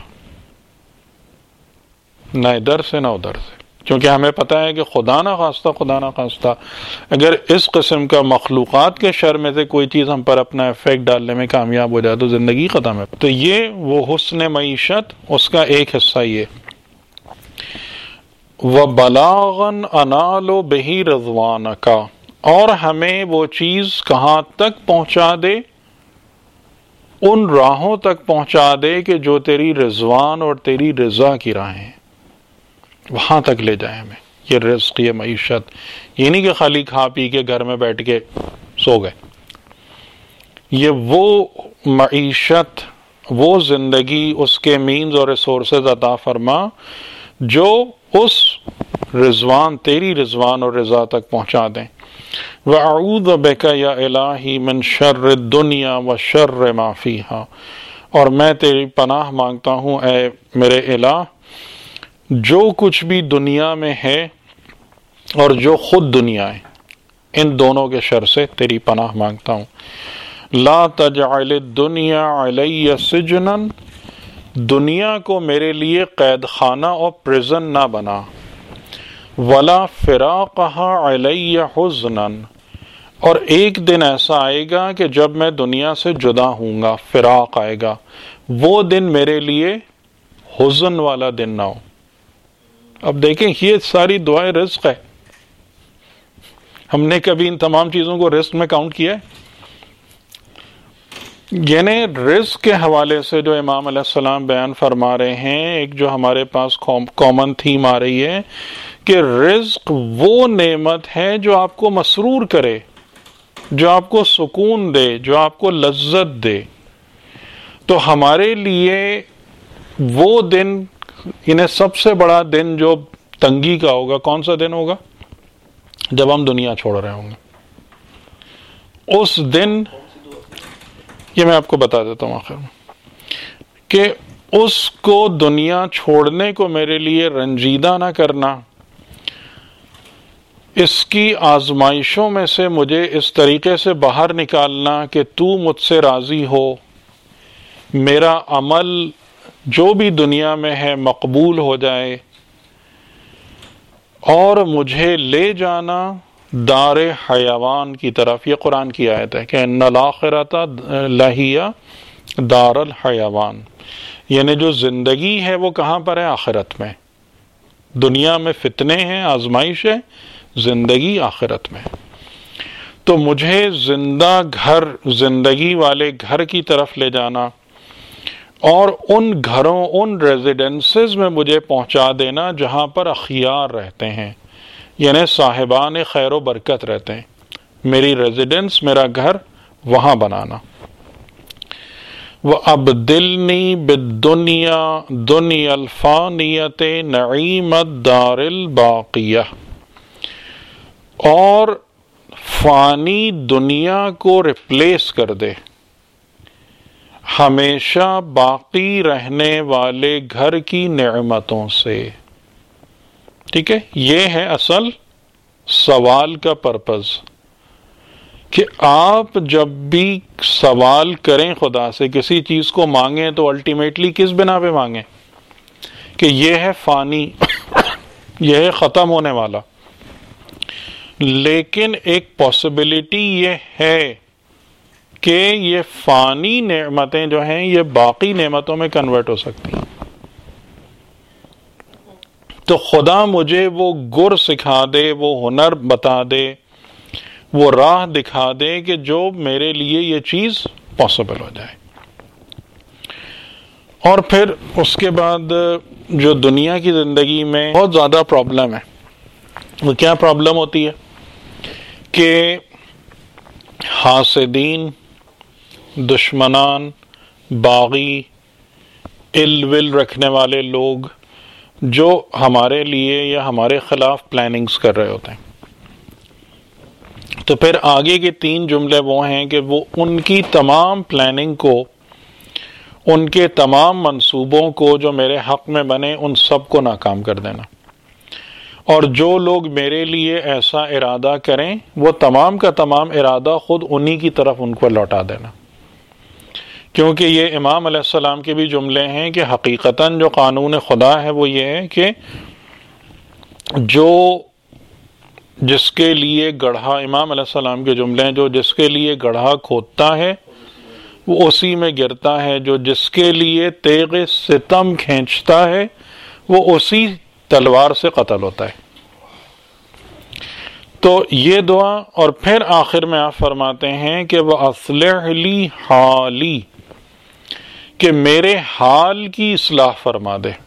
[SPEAKER 1] نہ ادھر سے نہ ادھر سے. کیونکہ ہمیں پتہ ہے کہ خدا نہ خواستہ خدا نہ خواستہ اگر اس قسم کا مخلوقات کے شر میں سے کوئی چیز ہم پر اپنا افیکٹ ڈالنے میں کامیاب ہو جائے تو زندگی ختم ہے. تو یہ وہ حسن معیشت، اس کا ایک حصہ یہ. وَبَلَاغًا أَنَالُ بِهِ رِضْوَانَكَ، اور ہمیں وہ چیز کہاں تک پہنچا دے، ان راہوں تک پہنچا دے کہ جو تیری رضوان اور تیری رضا کی راہیں ہیں، وہاں تک لے جائیں ہمیں. یہ رزق، یہ معیشت، یہ نہیں کہ خالی کھا پی کے گھر میں بیٹھ کے سو گئے. یہ وہ معیشت، وہ زندگی، اس کے مینز اور ریسورسز عطا فرما جو اس رضوان، تیری رضوان اور رضا تک پہنچا دیں. وَأَعُوذُ بِكَ يَا إِلَٰهِ مِن شَرِّ الدُّنْيَا وَشَرِّ مَا فِيهَا، اور میں تیری پناہ مانگتا ہوں اے میرے الہ، جو کچھ بھی دنیا میں ہے اور جو خود دنیا ہے، ان دونوں کے شر سے تیری پناہ مانگتا ہوں. لا تجعل الدنیا علی سجنا، دنیا کو میرے لیے قید خانہ اور پریزن نہ بنا. ولا فراقها علی حزنا، اور ایک دن ایسا آئے گا کہ جب میں دنیا سے جدا ہوں گا، فراق آئے گا، وہ دن میرے لیے حزن والا دن نہ ہو. اب دیکھیں یہ ساری دعائیں رزق ہے. ہم نے کبھی ان تمام چیزوں کو رزق میں کاؤنٹ کیا ہے؟ یعنی رزق کے حوالے سے جو امام علیہ السلام بیان فرما رہے ہیں، ایک جو ہمارے پاس کامن تھیم آ رہی ہے کہ رزق وہ نعمت ہے جو آپ کو مسرور کرے، جو آپ کو سکون دے، جو آپ کو لذت دے. تو ہمارے لیے وہ دن، انہیں سب سے بڑا دن جو تنگی کا ہوگا، کون سا دن ہوگا؟ جب ہم دنیا چھوڑ رہے ہوں گے. اس دن، یہ میں آپ کو بتا دیتا ہوں آخر میں، کہ اس کو دنیا چھوڑنے کو میرے لیے رنجیدہ نہ کرنا، اس کی آزمائشوں میں سے مجھے اس طریقے سے باہر نکالنا کہ تو مجھ سے راضی ہو، میرا عمل جو بھی دنیا میں ہے مقبول ہو جائے، اور مجھے لے جانا دار حیوان کی طرف. یہ قرآن کی آیت ہے کہ ان الاخرۃ لہی دار الحیوان، یعنی جو زندگی ہے وہ کہاں پر ہے؟ آخرت میں. دنیا میں فتنے ہیں، آزمائش ہے، زندگی آخرت میں. تو مجھے زندہ گھر، زندگی والے گھر کی طرف لے جانا، اور ان گھروں، ان ریزیڈنسز میں مجھے پہنچا دینا جہاں پر اخیار رہتے ہیں، یعنی صاحبان خیر و برکت رہتے ہیں. میری ریزیڈنس، میرا گھر وہاں بنانا. وَأَبْدِلْنِي بِالدُّنْيَا دُنْيَا الْفَانِيَةِ نَعِيمَ الدَّارِ الْبَاقِيَةِ، اور فانی دنیا کو ریپلیس کر دے ہمیشہ باقی رہنے والے گھر کی نعمتوں سے. ٹھیک ہے، یہ ہے اصل سوال کا پرپز، کہ آپ جب بھی سوال کریں خدا سے، کسی چیز کو مانگیں تو الٹیمیٹلی کس بنا پہ مانگیں؟ کہ یہ ہے فانی، یہ ہے ختم ہونے والا. لیکن ایک پاسبلٹی یہ ہے کہ یہ فانی نعمتیں جو ہیں یہ باقی نعمتوں میں کنورٹ ہو سکتی ہیں. تو خدا مجھے وہ گر سکھا دے، وہ ہنر بتا دے، وہ راہ دکھا دے کہ جو میرے لیے یہ چیز پاسبل ہو جائے. اور پھر اس کے بعد جو دنیا کی زندگی میں بہت زیادہ پرابلم ہے، وہ کیا پرابلم ہوتی ہے کہ حاسدین، دشمنان، باغی، ال ول رکھنے والے لوگ جو ہمارے لیے یا ہمارے خلاف پلاننگز کر رہے ہوتے ہیں. تو پھر آگے کے تین جملے وہ ہیں کہ وہ ان کی تمام پلاننگ کو، ان کے تمام منصوبوں کو جو میرے حق میں بنے، ان سب کو ناکام کر دینا، اور جو لوگ میرے لیے ایسا ارادہ کریں وہ تمام کا تمام ارادہ خود انہی کی طرف ان کو لوٹا دینا. کیونکہ یہ امام علیہ السلام کے بھی جملے ہیں کہ حقیقتاً جو قانون خدا ہے وہ یہ ہے کہ جو جس کے لیے گڑھا، امام علیہ السلام کے جملے ہیں، جو جس کے لیے گڑھا کھودتا ہے وہ اسی میں گرتا ہے، جو جس کے لیے تیغ ستم کھینچتا ہے وہ اسی تلوار سے قتل ہوتا ہے. تو یہ دعا، اور پھر آخر میں آپ فرماتے ہیں کہ وَأَصْلِحْ لِي حَالِي، کہ میرے حال کی اصلاح فرما دے.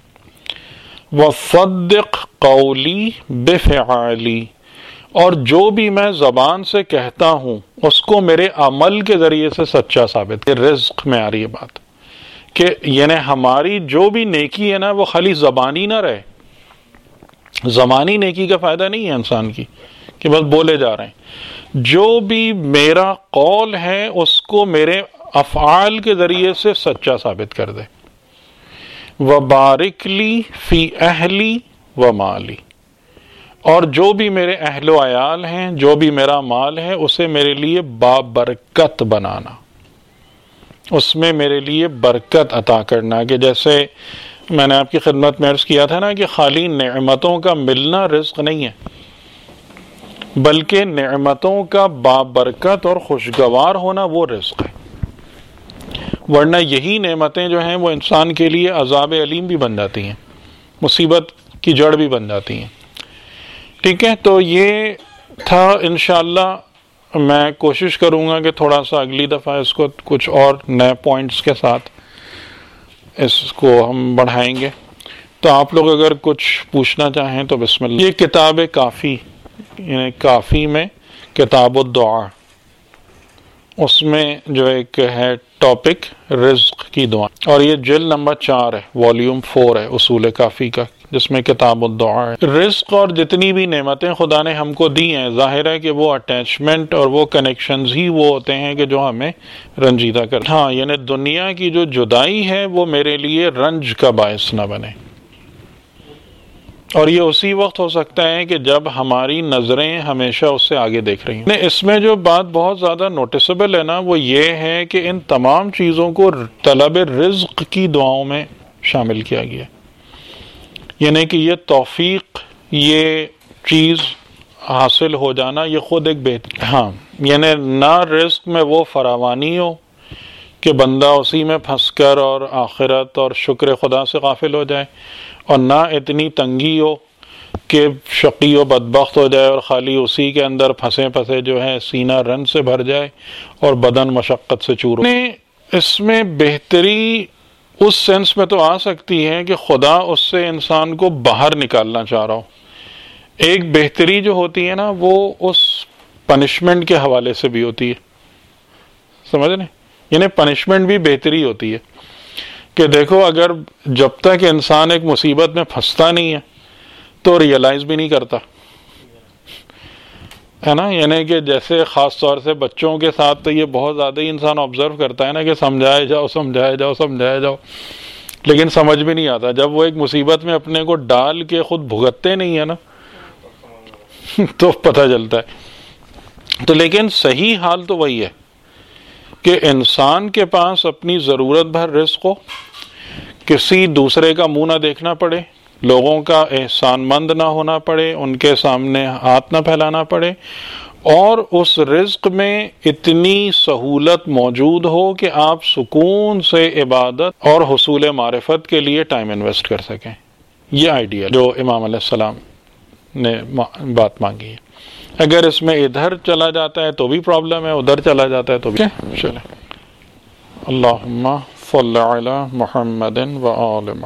[SPEAKER 1] وَصَدِّقْ قَوْلِي بِفِعَالِي، اور جو بھی میں زبان سے کہتا ہوں اس کو میرے عمل کے ذریعے سے سچا ثابت. رزق میں آ رہی ہے بات کہ یعنی ہماری جو بھی نیکی ہے نا وہ خالی زبانی نہ رہے. زبانی نیکی کا فائدہ نہیں ہے انسان کی کہ بس بولے جا رہے ہیں، جو بھی میرا قول ہے اس کو میرے افعال کے ذریعے سے سچا ثابت کر دے. وَبَارِكْ لِي فِي أَهْلِي وَمَالِي، اور جو بھی میرے اہل و عیال ہیں، جو بھی میرا مال ہے، اسے میرے لیے بابرکت بنانا، اس میں میرے لیے برکت عطا کرنا. کہ جیسے میں نے آپ کی خدمت میں عرض کیا تھا نا کہ خالی نعمتوں کا ملنا رزق نہیں ہے، بلکہ نعمتوں کا بابرکت اور خوشگوار ہونا وہ رزق ہے. ورنہ یہی نعمتیں جو ہیں وہ انسان کے لیے عذاب علیم بھی بن جاتی ہیں، مصیبت کی جڑ بھی بن جاتی ہیں. ٹھیک ہے، تو یہ تھا. انشاءاللہ میں کوشش کروں گا کہ تھوڑا سا اگلی دفعہ اس کو کچھ اور نئے پوائنٹس کے ساتھ اس کو ہم بڑھائیں گے. تو آپ لوگ اگر کچھ پوچھنا چاہیں تو بسم اللہ. یہ کتاب کافی، یعنی کافی میں کتاب الدعا، اس میں جو ایک ہے ٹاپک رزق کی دعا، اور یہ جلد نمبر چار ہے، والیوم فور ہے اصول کافی کا، جس میں کتاب الدعا ہے. رزق اور جتنی بھی نعمتیں خدا نے ہم کو دی ہیں، ظاہر ہے کہ وہ اٹیچمنٹ اور وہ کنیکشنز ہی وہ ہوتے ہیں کہ جو ہمیں رنجیدہ کرتے ہیں. ہاں، یعنی دنیا کی جو جدائی ہے وہ میرے لیے رنج کا باعث نہ بنے، اور یہ اسی وقت ہو سکتا ہے کہ جب ہماری نظریں ہمیشہ اس سے آگے دیکھ رہی ہیں. اس میں جو بات بہت زیادہ نوٹسبل ہے نا وہ یہ ہے کہ ان تمام چیزوں کو طلب رزق کی دعاؤں میں شامل کیا گیا، یعنی کہ یہ توفیق، یہ چیز حاصل ہو جانا، یہ خود ایک بہتر، ہاں یعنی نہ رزق میں وہ فراوانی ہو کہ بندہ اسی میں پھنس کر اور آخرت اور شکر خدا سے غافل ہو جائے، اور نہ اتنی تنگی ہو کہ شقی و بدبخت ہو جائے اور خالی اسی کے اندر پھنسے پھنسے جو ہے سینہ رن سے بھر جائے اور بدن مشقت سے چور ہو. اس میں بہتری اس سینس میں تو آ سکتی ہے کہ خدا اس سے انسان کو باہر نکالنا چاہ رہا ہو. ایک بہتری جو ہوتی ہے نا وہ اس پنشمنٹ کے حوالے سے بھی ہوتی ہے، سمجھ رہے؟ یعنی پنشمنٹ بھی بہتری ہوتی ہے کہ دیکھو اگر جب تک انسان ایک مصیبت میں پھنستا نہیں ہے تو ریئلائز بھی نہیں کرتا ہے نا. یعنی کہ جیسے خاص طور سے بچوں کے ساتھ تو یہ بہت زیادہ ہی انسان آبزرو کرتا ہے نا کہ سمجھائے جاؤ سمجھائے جاؤ سمجھائے جاؤ، لیکن سمجھ بھی نہیں آتا. جب وہ ایک مصیبت میں اپنے کو ڈال کے خود بھگتتے نہیں ہے نا تو پتہ چلتا ہے. تو لیکن صحیح حال تو وہی ہے کہ انسان کے پاس اپنی ضرورت بھر رزق ہو، کسی دوسرے کا منہ نہ دیکھنا پڑے، لوگوں کا احسان مند نہ ہونا پڑے، ان کے سامنے ہاتھ نہ پھیلانا پڑے، اور اس رزق میں اتنی سہولت موجود ہو کہ آپ سکون سے عبادت اور حصول معرفت کے لیے ٹائم انویسٹ کر سکیں. یہ آئیڈیا جو امام علیہ السلام نے بات مانگی ہے. اگر اس میں ادھر چلا جاتا ہے تو بھی پرابلم ہے، ادھر چلا جاتا ہے تو بھی چلیں. اللہم صل علی محمد و آل محمد.